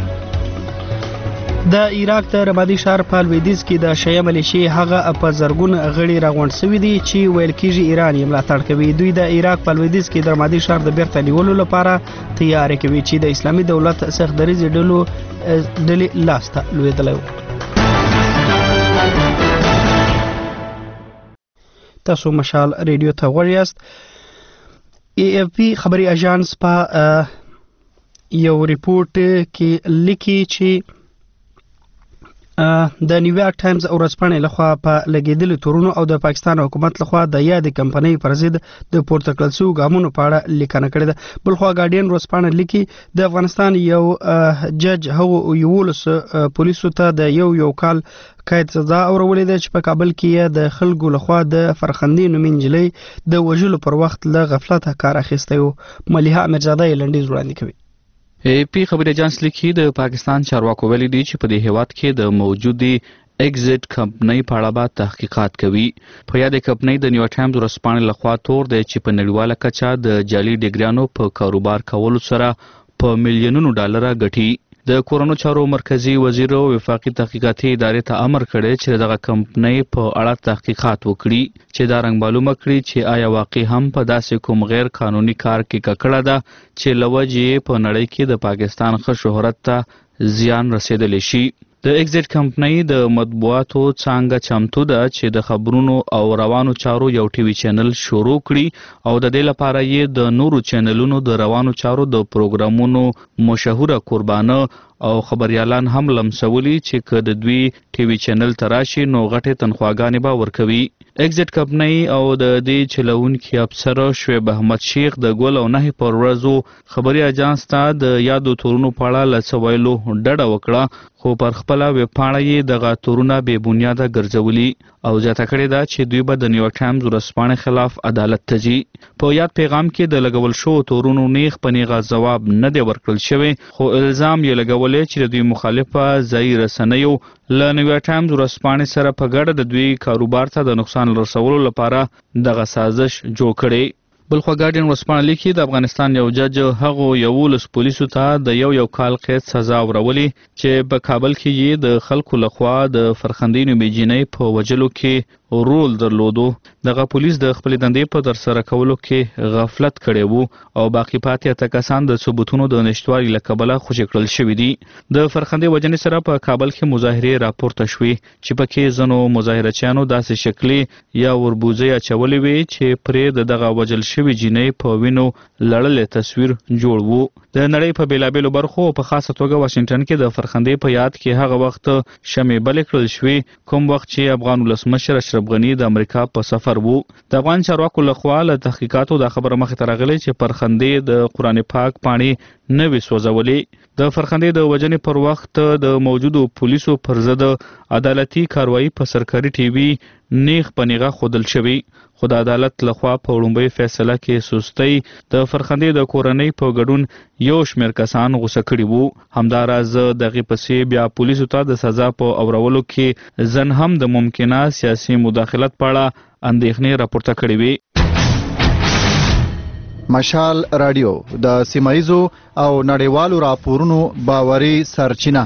د عراق د رمادي ښار په لویدیځ کې د شیعه ملیشې هغه په زرګون غړي راغونډ شوي دي چې ویل کېږي ایران یې ملاتړ کوي. دوی د عراق په لویدیځ کې د رمادي ښار د بیرته نیولو لپاره تیاری کوي چې د اسلامي دولت سخت دریځې ډلو ډلې لاسته لوېدلی و. تاسو مشال ریډیو ته غوږ یاست. ای اف پی خبري اژانس په یو ریپورت کې لیکي چې د نیویارک ټایمز ورځپاڼې لخوا په لګیدلو تورونو او د پاکستان حکومت لخوا د یاد کمپنۍ پر ضد د پورته کړل شویو ګامونو په اړه لیکنه کړې ده. بلخوا ګارډین ورځپاڼه لیکي د افغانستان یو جج هغو یولس پولیسو ته د یو یو کال قید سزا اورولې ده چې په کابل کې د خلکو لخوا د فرخندې نومي نجلۍ د وژلو پر وخت له غفلته کار اخیستی و. ملیحه امیرزاده یې لنډیز وړاندې کوي. ای پی خبري اژانس لیکي د پاکستان چارواکو ویلي دي چې په دې هیواد کې د موجودي ایگزیټ کمپنۍ په اړه به تحقیقات کوي. په یاد کمپنۍ د نیویارک ټایمز ورځپاڼې لخوا تور دی چې په نړیواله کچه د جعلي ډیګریانو په کاروبار کولو سره په میلیونونو ډالره ګټي. د کورونو چارو مرکزی وزیر او وفاقي تحقیقاتي ادارې ته امر کړی چې دغه کمپنۍ په اړه تحقیقات وکړي چې دا رنګ معلومه کړي چې آیا واقع هم په داسې کوم غیر قانوني کار کې ککړه ده چې لوجې په نړۍ کې د پاکستان ښه شهرت ته زیان رسیدلی شي. د ایگزیټ کمپنۍ د مطبوعاتو څانګه چمتو ده چې د خبرونو او روانو چارو یو ټي وي چینل شروع کړي او د دې لپاره یې د نورو چینلونو د روانو چارو د پروګرامونو مشهوره قربانه او خبريالان هم لمسولي چې که د دوی ټي وي چینل ته راشي نو غټې تنخواګانې به ورکوي. ایگزیټ کمپنۍ او د دې چلونکي افسر شعیب احمد شیخ د ګول او نهي پر ورځو خبري اژانس ته د یادو تورونو په اړه له څه ویلو ډډه وکړه، خو پر خپله ویبپاڼه یې دغه تورونه بې بنیاده ګرځولي او زیاته کړې ده چې دوی به د نیویارک ټایمز ورځپاڼې خلاف عدالت ته ځي. په یاد پیغام کې د لګول شوو تورونو نیغ په نیغه ځواب نه دی ورکړل شوی، خو الزام یې لګولی چې د دوی مخالفه ځایي رسنیو له نیویارک ټایمز ورځپاڼې سره په ګډه د دوی کاروبار ته د نقصان رسولو لپاره دغه سازش جوړ کړی. بلخوا ګارډین ورځپاڼه لیکي د افغانستان یو جج هغو یولس پولیسو ته د یو یو کال قید سزا ورولي چې په کابل کې یې د خلکو لخوا د فرخندې نومي جینۍ په وجلو کې رول درلودو. دغه پولیس د خپلې دندې په ترسره کولو کې غفلت کړی وو او باقي پاتې اته کسان د ثبوتونو د نشتوالي له کبله خوشي کړل شوي دي. د فرخندې وجنې سره په کابل کې مظاهرې راپورته شوې چې پکې ځینو مظاهرچیانو داسې شکلي یا وربوزۍ اچولې وې چې پرې د دغه وجل شوي جینۍ په وینو لړلې تصویر جوړ وو. د نړۍ په بیلابیلو برخو په خاصه توګه واشنګټن کې د فرخندې په یاد کې هغه وخت شمې بلې کړل شوې کوم وخت چې افغان ولسمشر اشرف غني د امریکا په سفر وو. د افغان چارواکو لخوا له تحقیقاتو دا خبره مخې ته راغلې چې فرخندې د قرآن پاک پاڼې نه وې سوځولې. د فرخندې د وجنې پر وخت د موجودو پولیسو پر ضد عدالتي کاروایی په سرکاري ټي وي نیغ پنیغه خودل شوی، خو د عدالت لخوا په وړومبۍ فیصله کې سستی د فرخندې د کورنۍ په ګډون یو شمېر کسان غوسه کړي وو. همداراز دغې پسې بیا پولیسو ته د سزا په اورولو کې ځن هم د ممکنه سیاسي مداخلت په اړه اندېښنې راپورته کړې وې. مشال رادیو د سیمایزو او نړیوالو راپورونو باوري سرچینه.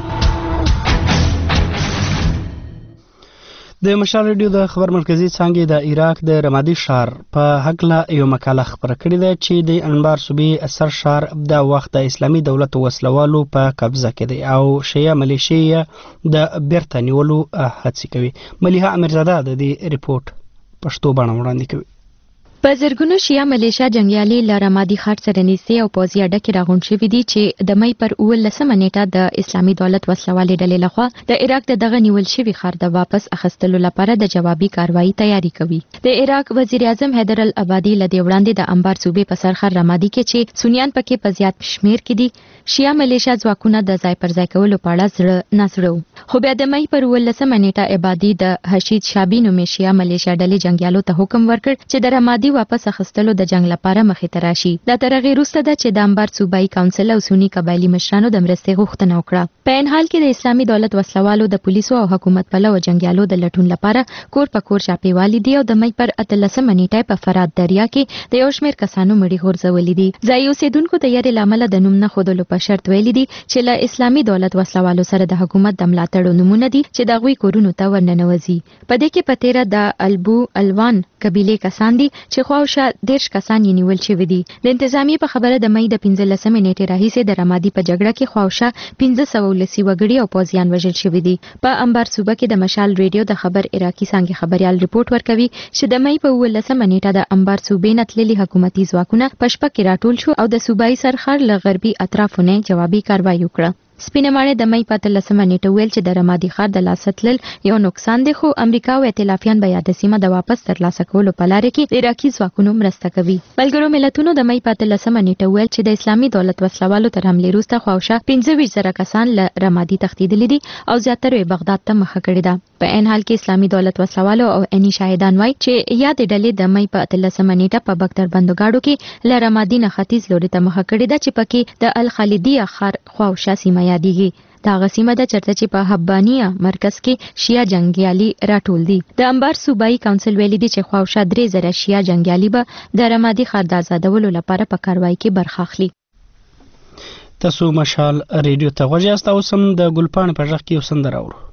د مشال رادیو د خبر مرکزی څانګې د عراق د رمادي ښار په هکله یو مقاله خپره کړې ده چې د انبار صوبې اثر ښار د وخت د اسلامي دولت وسلوالو په قبضه کې دی او شیعه ملیشې د بیرته نیولو هڅې کوي. ملیحه امیرزاده د دې ریپورت پښتو بڼه وړاندې کوي. په زرګونو شیعه ملیشیا جنگیالي له رمادي ښار سره نږدې او پوځي اډه کې راغونډ شوي دي چې د مۍ پر اوولسمه نیټه د اسلامي دولت وسلوالې ډلې لخوا د عراق د دغه نیول شوي ښار د واپس اخیستلو لپاره د جوابي کاروایی تیاری کوي. د عراق وزیر اعظم حیدر العبادي له دې وړاندې د انبار صوبې په سرخر رمادي کې چې سنیان پکې په زیات شمیر کې دي شیعه ملیشیا ځواکونه د ځای پر ځای کولو په اړه زړه نازړه، خو بیا د مۍ پر اوولسمه نیټه عبادي د حشید شابي نومې شیعه ملیشیا ډلې جنگیالو ته حکم ورکړ چې د رمادي واپس اخیستلو د جنگ لپاره مخې ته راشي. دا تر هغې وروسته ده چې د انبار صوبایي کونسل او سني قبایلي مشرانو د مرستې غوښتنه وکړه. په عین حال کې د اسلامي دولت وسلوالو د پولیسو او حکومت پلوه جنگیالو د لټون لپاره کور په کور چاپېوالي دي او د مۍ پر اتلسمه نیټه په فرات دریا کې د یو شمېر کسانو مړي غورځولي دي. ځایي اوسېدونکو د یارې له امله د نوم نه ښودلو په شرط ویلي دي چې له اسلامي دولت وسلوالو سره د حکومت د ملاتړو نومونه دي چې د هغوی کورونو ته ورننوځي. په دې کې په تیره د البو الوان قبیلې کسان دي چې خواوشا دیرش کسان یې نیول شوي دي. د انتظامیې په خبره د مۍ د پنځلسمې نیټې راهیسې د رمادي په جګړه کې خواوشا پنځه سوه ولسي وګړي او پوځیان وژل شوي دي. په انبار صوبه کې د مشال ریډیو د خبر عراقي څانګې خبریال ریپورت ورکوي چې د مۍ په اوولسمه نیټه د انبار صوبې نه تللي حکومتي ځواکونه په شپه کې راټول شو او د صوبایي سرخر له غربي اطرافو نه جوابي کاروایی وکړه. سپینه ماڼۍ د مۍ په اتلسمه نیټه ویل چې د رمادي ښار د لاسه تلل یو نقصان دی، خو امریکا او ائتلافیان به یاده سیمه د واپس ترلاسه کولو په لاره کې د عراقي ځواکونو مرسته کوي. ملګرو ملتونو د مۍ په اتلسمه نیټه ویل چې د اسلامي دولت وسلوالو تر حملې وروسته خواوشا پنځه ویشت زره کسان له رمادي تښتېدلي دي او زیاتره یې بغداد ته مخه کړې ده. په عین حال کې اسلامي دولت وسلوالو او عیني شاهدان وایي چې یادې ډلې د مۍ په اتلسمه نیټه په بختر بندوګاړو کې له رمادي نه ختیځ لوري ته مخه کړې ده چې پکې د الخالدیه ښار خواوشا سیمه یادېږي. دا هغه سیمه ده چېرته چې په حبانیه مرکز کې شیعه جنګیالي راټول دي. د انبار صوبایي کونسل ویلي دي چې خواوشا درې زره شیعه جنګیالي به د رمادي ښار د آزادولو لپاره په کاروایی کې برخه اخلي. تاسو مشال ریډیو ته غوږ یاست. اوس هم د ګلپاڼې په غږ کې یو سندره اورو.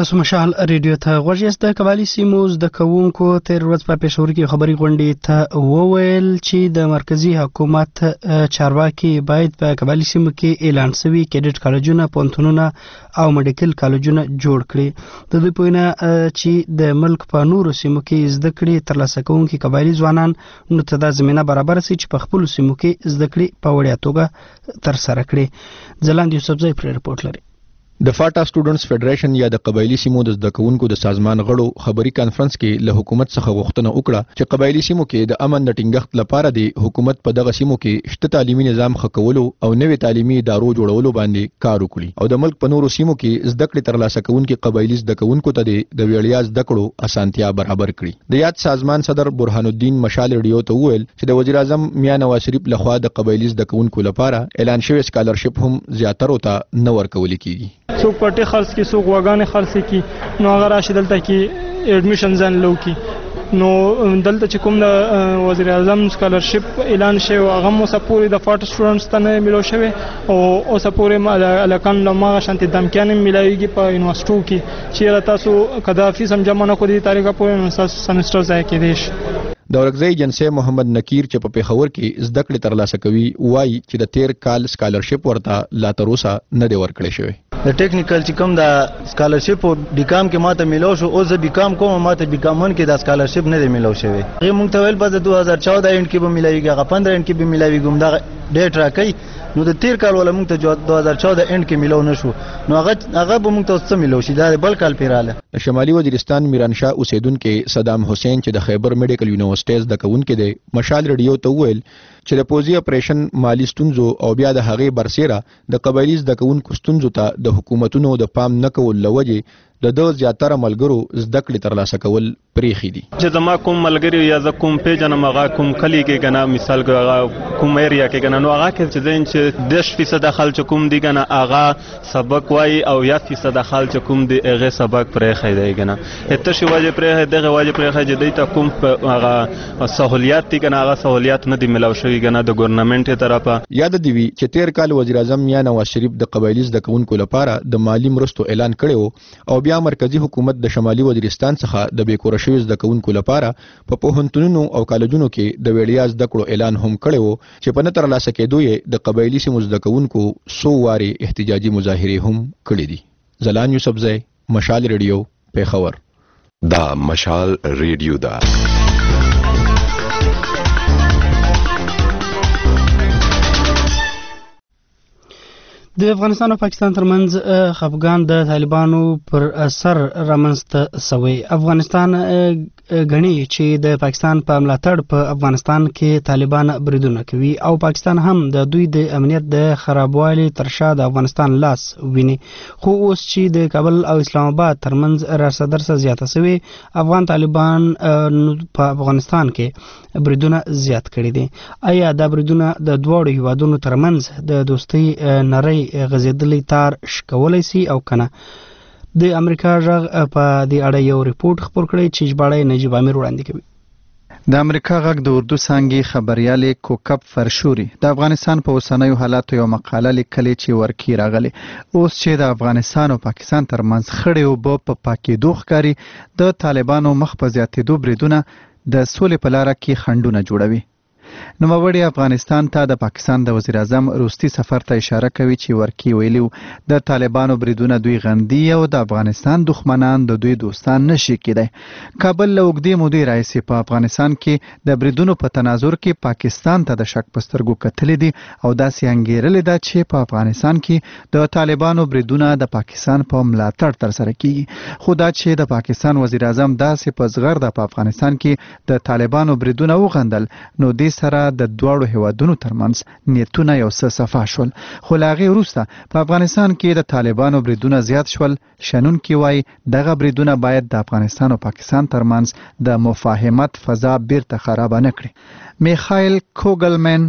تاسو مشال ریډیو ته غوږ یاست. د قبایلي سیمو زده کوونکو تیر ورځ په پېښور کې خبري غونډې ته وویل چې د مرکزی حکومت چارواکي باید په قبایلي سیمو کې اعلان شوي کیډټ کالجونه، پونتونونه او میډیکل کالجونه جوړ کړي. د دوی په وینا چې د ملک په نورو سیمو کې زده کړې ترلاسه کوونکي قبایلي ځوانان نو ته دا زمینه برابر سي چې په خپل سیمو کې زده کړې په وړیا توګه ترسره کړي. ځلاند یوسفزئی پر رپورټ لري. د فاټا سټوډنټس فدریشن یا د قبایلی سیمو د زده کوونکو د سازمان غړو خبري کانفرنس کې له حکومت څخه غوښتنه وکړه چې قبایلی سیمو کې د امن د ټینګښت لپاره د حکومت په دغه سیمو کې شته تعلیمي نظام ښه کولو او نوې تعلیمي ادارو جوړولو باندې کار وکړي او د ملک په نورو سیمو کې زده کړې ترلاسه کوونکي قبایلی زده کوونکو ته د ویړیا زده کړو اسانتیا برابر کړي. د یاد سازمان صدر برهان الدین مشال ریډیو ته وویل چې د وزیر اعظم میا نواز شریف لخوا د قبایلی زده کوونکو لپاره اعلان شوی سکالرشپ هم زیاتره ته نه ورکول کیږي. څوک پټي خرڅ کی، څوک وګانې خرڅ کی، نو هغه راشي دلته کې اډمیشن ځان لو کی. نو دلته چې کوم د وزیر اعظم سکالرشپ اعلان شوی هغه مو سپوري د فاټ سټوډنټس ته نه ملو شوی او او سپوري الکان لمغه شانتي دمکان ملایږي په یونیورسيټو کې چې تاسو کدا فیس هم جمع نه کوي تاریخه پورې نو تاسو سمستر ځای کې دیش. د ورکزی جنسي محمد نکیر چې په پیښور کې زده کړې ترلاسه کوي وایي چې د تیر کال سکالرشپ ورته لا تر اوسه نه دی ورکړی شوی. د ټیکنیکل چې کوم د سکالرشپ او بیکام کې ماته ملو شو او زه بیکام کوم ماته بیکامن کې د سکالرشپ نه دی ملو شوی. هغه مونږ ته ویل په دوه هزار چودہ اند کې به ملایږي، هغه پندرہ اند کې به ملایږي، ګم دا ډیټ راکې. نو د تیر کال ولا مونږ ته دوه هزار چودہ اند کې ملو نشو، نو هغه هغه به مونږ ته څه ملو شي دا بل کال پیراله. د شمالي وزیرستان میرانشاه اوسیدونکو صدام حسین چې د خیبر میډیکل یونیورسيټي د کوونکو دی مشال ریډیو ته ویل چې د پوزي اپریشن مالی ستونزو او بیا د هغې برسیره د قبایلی زده کوونکو ستونزو ته د حکومتونو د پام نه کول لوجې د د زیاتره ملګرو زده کړې ترلاسه کول پریخي دي. چې زما کوم ملګری یا ز کوم پیژنم هغه کوم کلی کې کنه مثال هغه کوم ایریا کې کنه نو هغه کې چې زین چې دش فیصد خلک کوم دي کنه هغه سبق وای او یا فیصد خلک کوم دي هغه سبق پرې خیدای کنه هته شی واجب پرې دغه واجب پرې خې دی ته کوم هغه سہولیات دي کنه هغه سہولیات نه دی ملاو شوی کنه د ګورنمنت طرفه. یاد دی چې تیر کال وزیر اعظم یا نواز شریف د قبایلی زده کوونکو لپاره د مالی مرستو اعلان کړو او بیا مرکزی حکومت د شمالي وزیرستان څخه د بیکوره شوي زده کوونکو لپاره په پوهنتونونو او کالجونو کې د ویړیا زده کړو اعلان هم کړی و چې په نه ترلاسه کېدو یې د قبایلي سیمو زده کوونکو څو وارې احتجاجي مظاهرې هم کړې دي. ځلان یوسفزئی، مشال ریډیو، پیښور. دا مشال ریډیو دا د افغانستان او پاکستان ترمنځ خفګان د طالبانو پر اثر رامنځته شوی. افغانستان غني چې د پاکستان په ملاتړ په افغانستان کې طالبان بریدونه کوي او پاکستان هم د دوی د امنیت د خرابوالي تر شا د افغانستان لاس ویني. خو اوس چې د کابل او اسلام آباد ترمنځ راسدرسه زیاته شوی، افغان طالبان په افغانستان کې بریدونه زیات کړي دي. آیا دا بریدونه د دوړو هیوادونو ترمنځ د دوستۍ نری غزیدلی تار شکولای سي او کنه؟ د امریکا غږ په دې اړه یو ریپورت خپور کړی چې ژباړه نجیب امیر وړاندې کوي. د امریکا غږ د اردو څانګې خبريالې کوکب فرشوري د افغانستان په اوسنیو حالاتو یو مقاله لیکلې چې ورکی راغلي. اوس چې د افغانستان او پاکستان ترمنځ خړې اوبه په پاکېدو ښکاري، د طالبانو مخ په زیاتېدو بریدونه د سولې په لاره کې خنډونه جوړوي. نوموړي افغانستان ته د پاکستان د وزیر اعظم روسي سفر ته اشاره کوي چې ورکی ویلو د طالبانو بریدونه دوی غندي او د افغانستان دښمنان د دوی دوستان نشي کېدای. کابل له اوږدې مودې راهیسې په افغانستان کې د بریدونو په تناظر کې پاکستان ته د شک په سترګو کتلې دي او داسې انګېرلې ده چې په افغانستان کې د طالبانو بریدونه د پاکستان په ملاتړ ترسره کیږي. خو دا چې د پاکستان وزیر اعظم داسې په زغرده په افغانستان کې د طالبانو بریدونه وغندل، نو دې سره د دواړو هیوادونو ترمنځ نیتونه یو څه صفا شول. خو له هغې وروسته په افغانستان کې د طالبانو بریدونه زیات شول. شنونکي وایي دغه بریدونه باید د افغانستان او پاکستان ترمنځ د مفاهمت فضا بیرته خرابه نه کړي. میخایل کوګلمن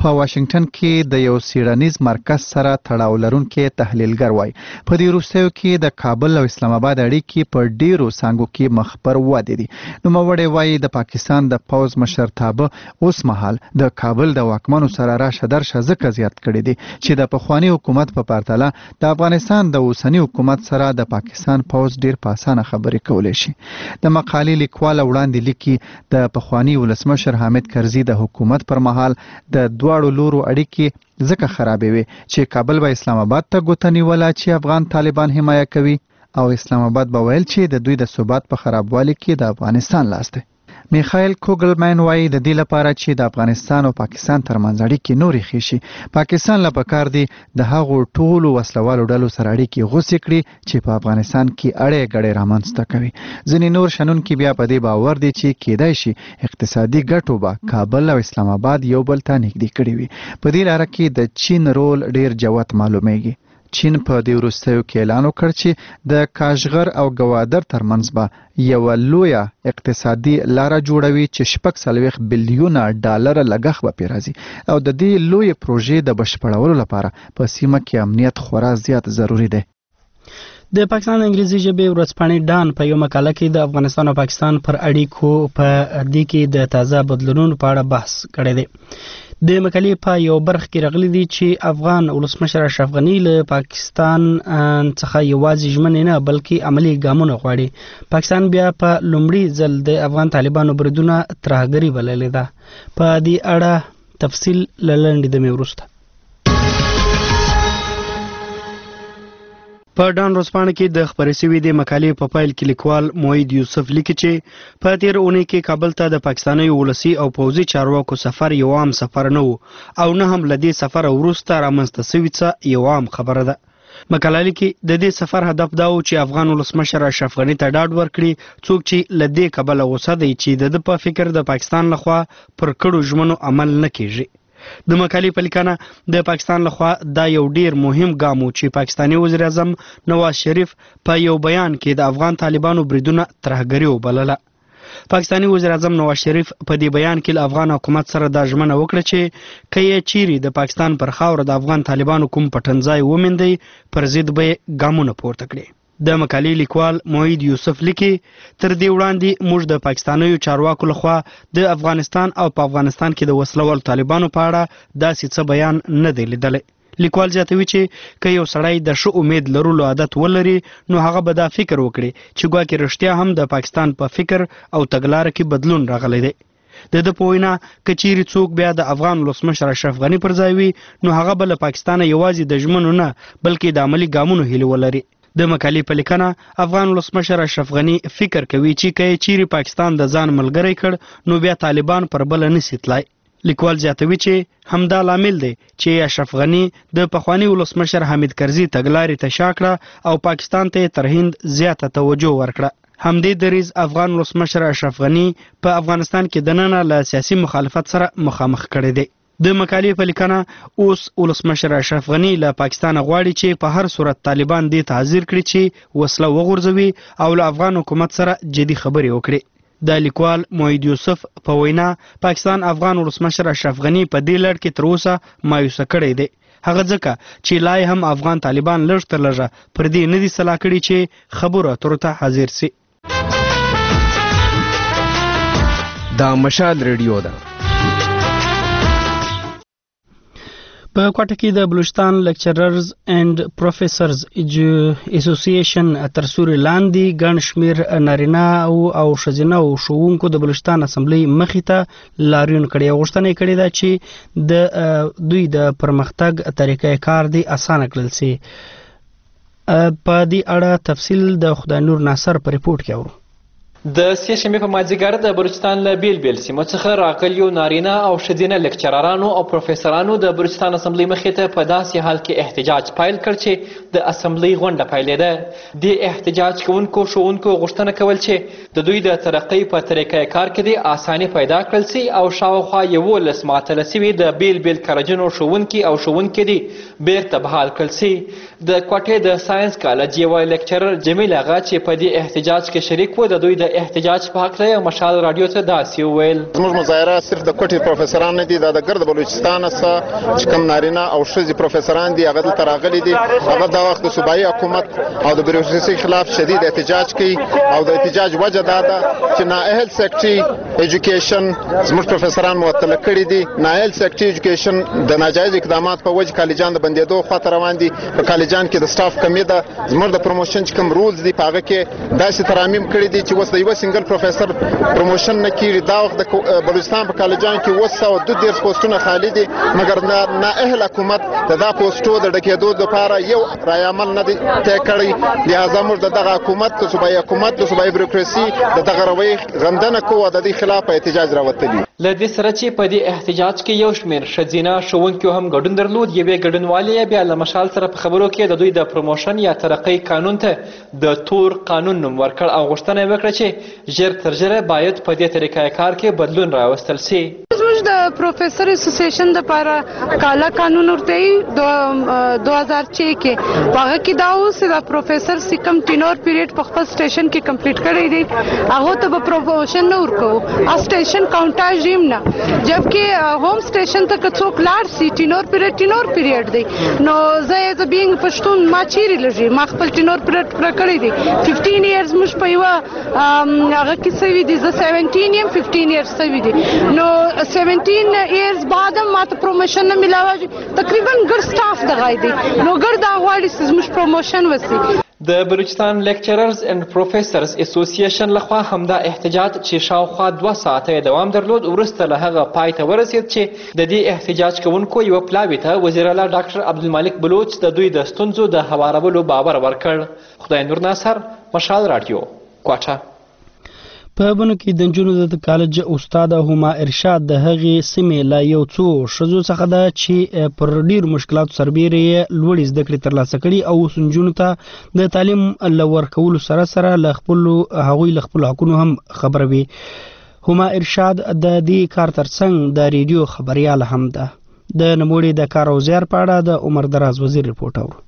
په واشنگټن کې د یو څېړنیز مرکز سره تړاو لرونکي تحلیلګر وایي په دې وروستیو کې د کابل او اسلام آباد اړیکې په ډیرو څانګو کې مخ پر ودې دي. نوموړی وایي د پاکستان د پوځ مشرتابه اوس مهال د کابل د واکمنو سره راشه درشه ځکه زیات کړی دی چې د پخواني حکومت په پرتله د افغانستان د اوسني حکومت سره د پاکستان پوځ ډیر په اسانه خبرې کولی شي. د مقالې لیکوال وړاندې لیکي د پخواني ولسمشر حامد کرزي د حکومت پر مهال د دواړو لورو اړیکې ځکه خرابې وي چې کابل به اسلام آباد ته ګوته نیوله چې افغان طالبان حمایه کوي او اسلام آباد به ویل چې د دوی د ثبات په خرابوالي کې د افغانستان لاس دی. میخایل کوګلمن وایي د دې لپاره چې د افغانستان او پاکستان ترمنځ اړیکې نورې ښې شي پاکستان له پکار دی د هغو ټولو وسلوالو ډلو سره اړیکې غوڅې کړي چې په افغانستان کې اړې ګډې رامنځته کوي. ځینې نور شنونکي بیا په دې باور دي چې کېدای شي اقتصادي ګټو به کابل او اسلام آباد یو بل ته نږدې کړي وي. په دې لاره کې د چین رول ډیر جوت معلومیږي. چین په دې وروستیو کې اعلان وکړ چې د کاشغر او ګوادر ترمنځ به یوه لویه اقتصادي لاره جوړوي چې شپږ څلوېښت بلیونه ډالره لګښت به پرې راځي او د دې لویې پروژې د بشپړولو لپاره په سیمه کې امنیت خورا زیات ضروري دی. د پاکستان انګلیسي ژبې ورځپاڼې ډان په یو مقاله کې د افغانستان او پاکستان پر اړیکو په دې کې د تازه بدلونونو په اړه بحث کړی دی. د مقالې په یو برخه کې راغلي دي چې افغان ولسمشر اشرف غني له پاکستان څخه یوازې ژمنې نه بلکې عملی ګامونه غواړي. پاکستان بیا په لومړي ځل د افغان طالبانو بریدونه ترهګري بللې ده. په دې اړه تفصیل له لنډې دمې وروسته. په ډان ورځپاڼه کې د خپرې شوې د مقالې په پیل کې لیکوال موحد یوسف لیکي چې په تیر اونۍ کې کابل ته د پاکستاني ولسی او پوځي چارواکو سفر یو عام سفر نه وو او نه هم له دې سفر وروسته رامنځته شوی څه یو عام خبره ده. مقاله لیکي د دې سفر هدف دا و چې افغان ولسمشر اشرف غني ته ډاډ ورکړي څوک چې له دې کبله غوسه دی چې د په فکر د پاکستان لخوا پر کړو ژمنو عمل نه کیږي. د مقالې په لیکنه د پاکستان لخوا دا یو ډیر مهم ګام و چې پاکستاني وزیر اعظم نواز شریف په یو بیان کې د افغان طالبانو بریدونه ترهګري وبلله. پاکستاني وزیر اعظم نواز شریف په دې بیان کې له افغان حکومت سره دا ژمنه وکړه چې که یې چیرې د پاکستان پر خاوره د افغان طالبانو کوم پټنځای وموندي پر ضد به یې ګامونه پورته کړي. د مقالې لیکوال موحد یوسف لیکي تر دې وړاندې موږ د پاکستانیو چارواکو لخوا د افغانستان او په افغانستان کې د وسلوال طالبانو په اړه داسې څه بیان نه دی لیدلی. لیکوال زیاتوي چې که یو سړی د ښه امید لرلو عادت ولري نو هغه به دا فکر وکړي چې ګواکې رښتیا هم د پاکستان په فکر او تګلاره کې بدلون راغلی دی. د ده په وینا که چیرې څوک بیا د افغان ولسمشر اشرف غني پر ځای وي نو هغه به له پاکستانه یوازې د ژمنو نه بلکې د عملي ګامونو هیلې ولري. د مقالې په لیکنه افغان ولسمشر اشرف غني فکر کوي چې که چیرې پاکستان د ځان ملګری کړ نو بیا طالبان پر بل نه سي تلای. لیکوال زیاتوي چې همدا لامل دی چې اشرف غني د پخواني ولسمشر حامد کرزي تګلارې ته شا کړه او پاکستان ته تر هند زیاته توجه ورکړه. همدې دریز افغان ولسمشر اشرف غني په افغانستان کې دننه له سیاسي مخالفت سره مخامخ کړی دی. د مقالې په لیکنه اوس ولسمشر اشرف غني له پاکستان غواړي چې په هر صورت طالبان دې ته حاضر کړي چې وسله وغورځوي او له افغان حکومت سره جدي خبرې وکړي. د لیکوال موحد یوسف په وینا پاکستان افغان ولسمشر اشرف غني په دې لړ کې تر اوسه مایوسه کړی دی. هغه ځکه چې لای هم افغان طالبان لږ تر لږه پر دې نه دي سلا کړي چې خبرو اترو ته حاضر سي. دا مشال ریډیو ده. په کوټه کې د بلوچستان لیکچررز اینڈ پروفیسرز اسوسییشن تر سوري لاندې ګڼ شمېر نارینه او او ښځینه او ښوونکو د بلوچستان اسمبلی مخې ته لاریون کړی. غوښتنه یې کړې ده چې د دوی د پرمختګ طریقه کار دی اسانه کړل سي. په دې اړه تفصیل د خدای نور ناصر په ریپورت کې اورو. د سې شنبې په مازدیګر د بلوچستان له بیل بیل سیمو څخه راغلیو نارینه او ښځینه لیکچررانو او پروفیسورانو د بلوچستان اسمبلی مخې ته په داسې حال کې احتجاج پیل کړ چې د اسمبلی غونډه پیلېده. د احتجاج کوونکو ښوونکو غوښتنه کول چې د دوی د ترقۍ په طریقه کار کې د اساني پیدا کړل سي او شاوخوا یولس معطله سوي د بیل بیل کارجنو ښوونکي او ښوونکي دي بیرته بحال کړل سي. د کوټې د ساينس کالج یو لیکچرر جمیل اغا چې په دې احتجاج کې شریک و د دوی د د احتجاج په حق له مشال رادیو ته داسې وویل زموږ مظاهره صرف د کوټي پروفیسوران نه دي دا د ګرد بلوچستان څخه چې کوم نارینه او ښځې پروفیسوران دي هغه دلته راغلي دي هغه دا وخت د صوبایي حکومت او د بیروکراسي خلاف شدید احتجاج کوي او د احتجاج وجه دا ده چې نااهل سیکټري ایجوکیشن زموږ پروفیسوران معطل کړي دي نااهل سیکټري ایجوکیشن د ناجایز اقدامات په وجه کالجان د بندېدو خواته روان دي په کالجان کې د سټاف کمی ده زموږ د پروموشن چې کوم رولز دي په هغه کې داسې ترامیم کړي دي چې اوس د یوه سنګل پروفیسور پروموشن نه کیږي دا وخت د بلوچستان په کالجان کې اووه سوه دوه دېرش پوسټونه خالي دي مګر نااهل حکومت د دا پوسټو د ډکېدو لپاره یو رایعمل نه دی طی کړی لهذا موږ د دغه حکومت د صوبایي حکومت د صوبایي بیروکراسي د دغه رویې غندنه کوو د دې خلاف احتجاج راوتلي له دې سره چې په دې احتجاج کې یو شمېر ښځینه ښوونکو هم ګډون درلود یوې ګډونوالې بیا له مشال سره په خبرو کې د دوی د پروموشن یا ترقۍ قانون ته د تور قانون نوم ورکړ او غوښتنه یې وکړه چې ژر تر ژره باید په دې طریقه کار کې بدلون راوستل سي زموږ د پروفیسر اسوسییشن دپاره کالا قانون ورته دو هزار چھ کې هغه کې دا اوس د پروفیسر چې کوم ټینور پیریډ په خپل سټیشن کې کمپلیټ کړی دی هغه ته به پروموشن نه ورکوو ا سټیشن کاونټاژ نه جبکې ہوم سټیشن ته څوک لاړ سي ټینور پیریډ ټینور پیریډ دی نو زه ایز ا بینګ پښتون ما چیرې لږی ما خپل ټینور پیریډ پوره کړی دی پنځه ایرز موږ په یوه هغه کې سوي دي زه سیونټین یم پنځه ایرز سوي دي نو سیونټین ایرز بعد ما ته پروموشن نه ملاوي تقریبا ګډ سټاف دغه دی نو ګډ دا غواړي چې موږ پروموشن وسی د بلوچستان لیکچررز اند پروفیسرز اسوسییشن لخوا همدا احتجاج چې شاوخوا دوه ساعته دوام درلود وروسته له هغه پای ته ورسید چې د دې احتجاج کوونکو یو پلاوي ته وزیر اعلی ډاکټر عبدالمالک بلوچ د دوی د ستونزو د هوارولو باور ورکړ خدای نور ناصر مشال رادیو کوټه په بنو کې د نجونو د کالج استاد هما ارشاد د هغې سیمې له یو څو ښځو څخه ده چې پر ډېرو مشکلاتو سربیره یې لوړې زده کړې ترلاسه کړي او اوس نجونو ته د تعلیم له ورکولو سره سره له خپلو هغوی له خپلو حقونو هم خبره وي هما ارشاد د دې کار ترڅنګ د ریډیو خبریال هم ده د نوموړي د کار او زیار په اړه د عمر دراز وزیر رپورټ اورو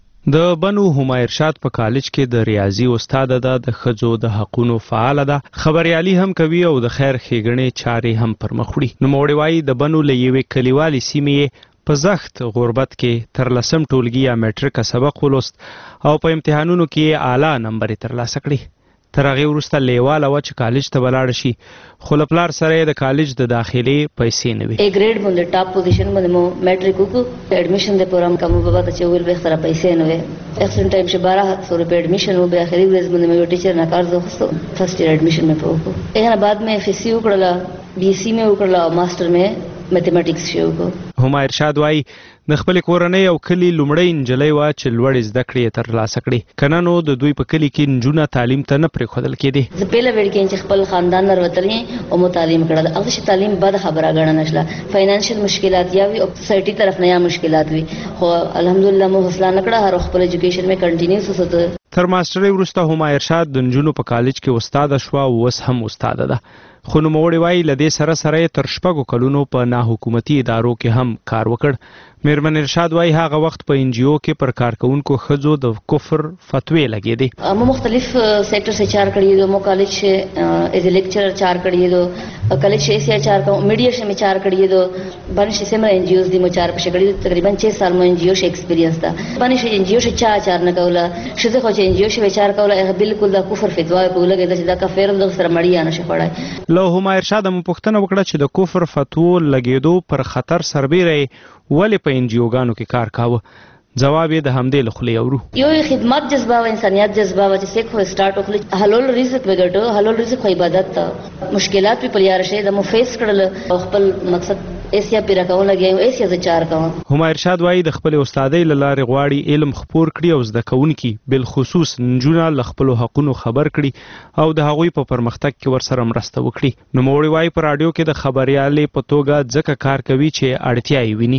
د بنو هما ارشاد په کالج کې د ریاضي استاد ده د ښځو د حقونو فعال ده خبريالي هم کوي او د خیر ښېګڼې چارې هم پرمخ وړي نوموړي وایي د بنو له یوې کلیوالې سیمې په زخت غربت کې تر لسم ټولګي یا میټریکه سبق ولوست او په امتحانونو کې اعلی نمبرې ترلاسه کړي تر هغې وروسته لیواله وه چې کالج ته به لاړه شي خو له پلار سره یې د کالج د داخلې پیسې نه وي ا ګریډ باندې ټاپ پوزیشن باندې مو میټریک وکړو اډمیشن د پروګرام کوم بابا ته چې ویل به سره پیسې نه وي اکسن ټایم چې بارہ سو روپے اډمیشن و به اخري ورځ باندې مې ټیچر نه کار زه خو فرست ایئر اډمیشن مې وکړو هغه بعد مې اف سی وکړله بی سی مې وکړله او ماستر مې میتھمیټکس شروع وکړو هما ارشاد وایي د خپلې کورنۍ او کلي لومړۍ نجلۍ وه چې لوړې زده کړې یې ترلاسه کړې که نه نو د دوی په کلي کې نجونه تعلیم ته نه پرېښودل کېدې زه پیله ویل کېم چې خپل خاندان نه راوتلی او مو تعلیم کړه هغه چې تعلیم بده خبره ګڼه نه شله فاینانشل مشکلات یا وي او سوسایټي طرف نه یا مشکلات وي خو الحمدلله مو حوصله نه کړه هر خپل ایجوکیشن مې کنټینیو وساته تر ماسټرۍ وروسته هما ارشاد د نجونو په کالج کې استاده شوه او اوس هم استاده ده خو نوموړي وایي له دې سره سره یې تر شپږو کلونو په ناحکومتي ادارو کې هم کار وکړ میرمن ارشاد وایي هغه وخت په ان جی او کې پر کارکوونکو ښځو د کفر فتوی لګېدې مو مختلف سیکٹر سے چار کړی دو مو کالج ایز ا لیکچرر چار کړی دو کالج سے سی چار کا میډیا میں چار کړی دو باندې سیمه ان جی اوز دی مو چار پښه کړی تقریبا چھ سال مو ان جی او ش ایکسپیرینس دا باندې ان جی او ش چا چار نه کوله شزه خو ان جی او ش وچار کوله هغه بالکل د کفر فتوا په لګیدا چې دا کفر د سره مړی نه شپړای له هما ارشاد مو پوښتنه وکړه چې د کفر فتوا لګېدو پر خطر سربیره ولې په ان جی اوګانو کې کار کاوه جواب یې د همدې له خولې اورو یو خدمت جذبه او انسانیت جذبه و چې څوک خو سٹارټ وکړي حلال رزق وګټو حلال رزق خو عبادت ته مشکلات په پلیار شه د مو فیس کړل خپل مقصد ایسیا پیرا کول لګي ایسیا ز چار کوم هما ارشاد وایي د خپل استادۍ لاره غواړي علم خپور کړي او زده کوونکي بل خصوص نجونه ل خپل حقونو خبر کړي او د هغوی په پرمختګ کې ورسره مرسته وکړي نو موړي وایي په رادیو کې د خبريالې په توګه ځکه کار کوي چې اړتیا یې ویني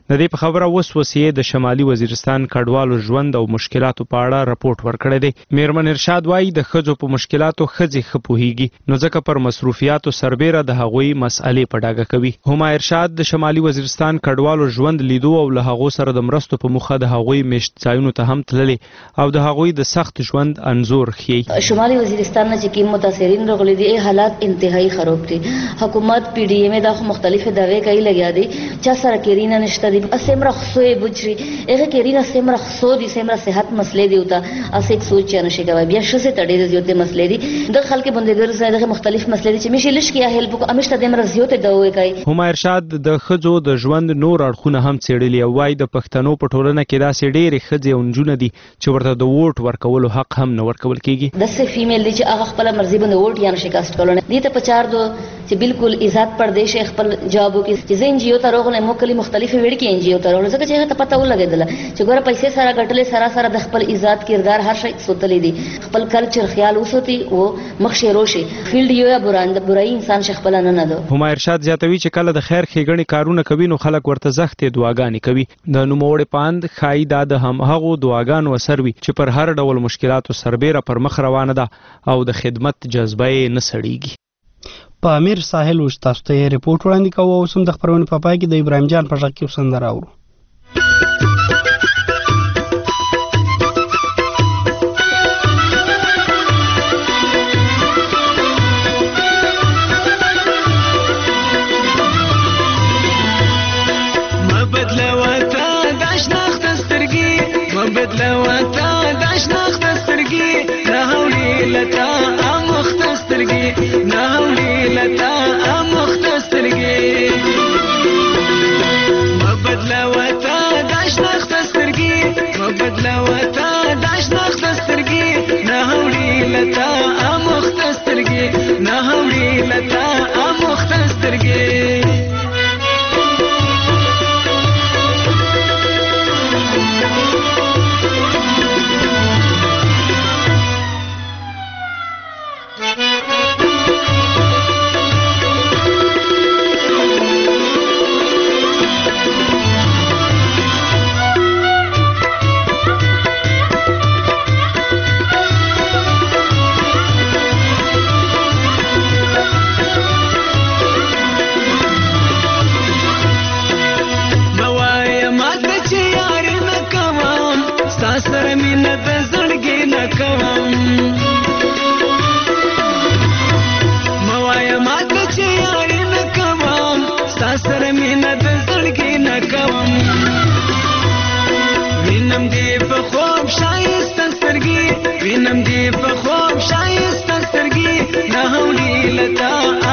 د دې په خبره وسوسې د شمالي وزیرستان کډوالو ژوند او مشکلاتو په اړه راپورټ ورکړی دی. میرمن ارشاد وایي د ښځو په مشکلاتو ښځې ښه پوهیږي، نو ځکه پر مصروفیاتو سربیره د هغوی مسئلې په ډاګه کوي. هما ارشاد د شمالي وزیرستان کډوالو ژوند لیدو او له هغو سره د مرستو په موخه د هغوی میشت ځایونو ته هم تللي او د هغوی د سخت ژوند انځور ښیي. شمالي وزیرستان نه چې کوم متاثرین راغلي دي حالات انتهایی خراب دي. حکومت پی डी ए में دا مختلف دعوی کوي لګیا دي چا سره کیرینا نشته دي اسمره خصوی بجري هغه کیرینا سمره خصو دي سمره صحت مسلې دي وتا اس ایک سوچ نه شي کوي بیا شسه تړي دي یوته مسلې دي د خلک بندګر سره دغه مختلف مسلې دي چې مشي لش کیا هیلپ کو امشته د مرزيوته دوی کوي. هما ارشاد د خځو د ژوند نور اړخونه هم څېړلي او وايي د پښتنو په ټولنه کې داسې ډېرې ښځې او نجونې دي چې ورته د ووټ ورکولو حق هم نه ورکول کیږي. داسې فیمیل دي چې هغه خپل مرزي باندې ووټ یا نشي کاست کولای. دي ته پچار دو چې بالکل آزاد پردیش خپل جوابو کې چې زین جیو ته راغله مو کلی مختلفه وړ کې ان جیو ته راغله ځکه چې ته پته ولګیدله چې ګوره پیسې سره ګټلې سره سره د خپل آزاد کردار هر شي سوتلې دي خپل کلچر خیال وسوتي او مخشه روشي فیلډ یو یا براند برای انسان شخ خپل نه نه دو. هما ارشاد زیاتوي چې کله د خیر ښېګڼې کارونه کوي نو خلک ورته زښتې دعاګانې کوي. د نوموړې پاند ښایي دا د هم هغو دعاګانو اثر وي چې پر هر ډول مشکلاتو سربیره پر مخ روانه ده او د خدمت جذبه یې نه سړیږي. په امیر ساحل اوس تاسو ته ریپورت وړاندې کوو او سم د خبرونې په پای کې د ابراهیم جان په غږ کې سندره اورو. وینم دی په خوب شایسته سترګې نه هولي لتا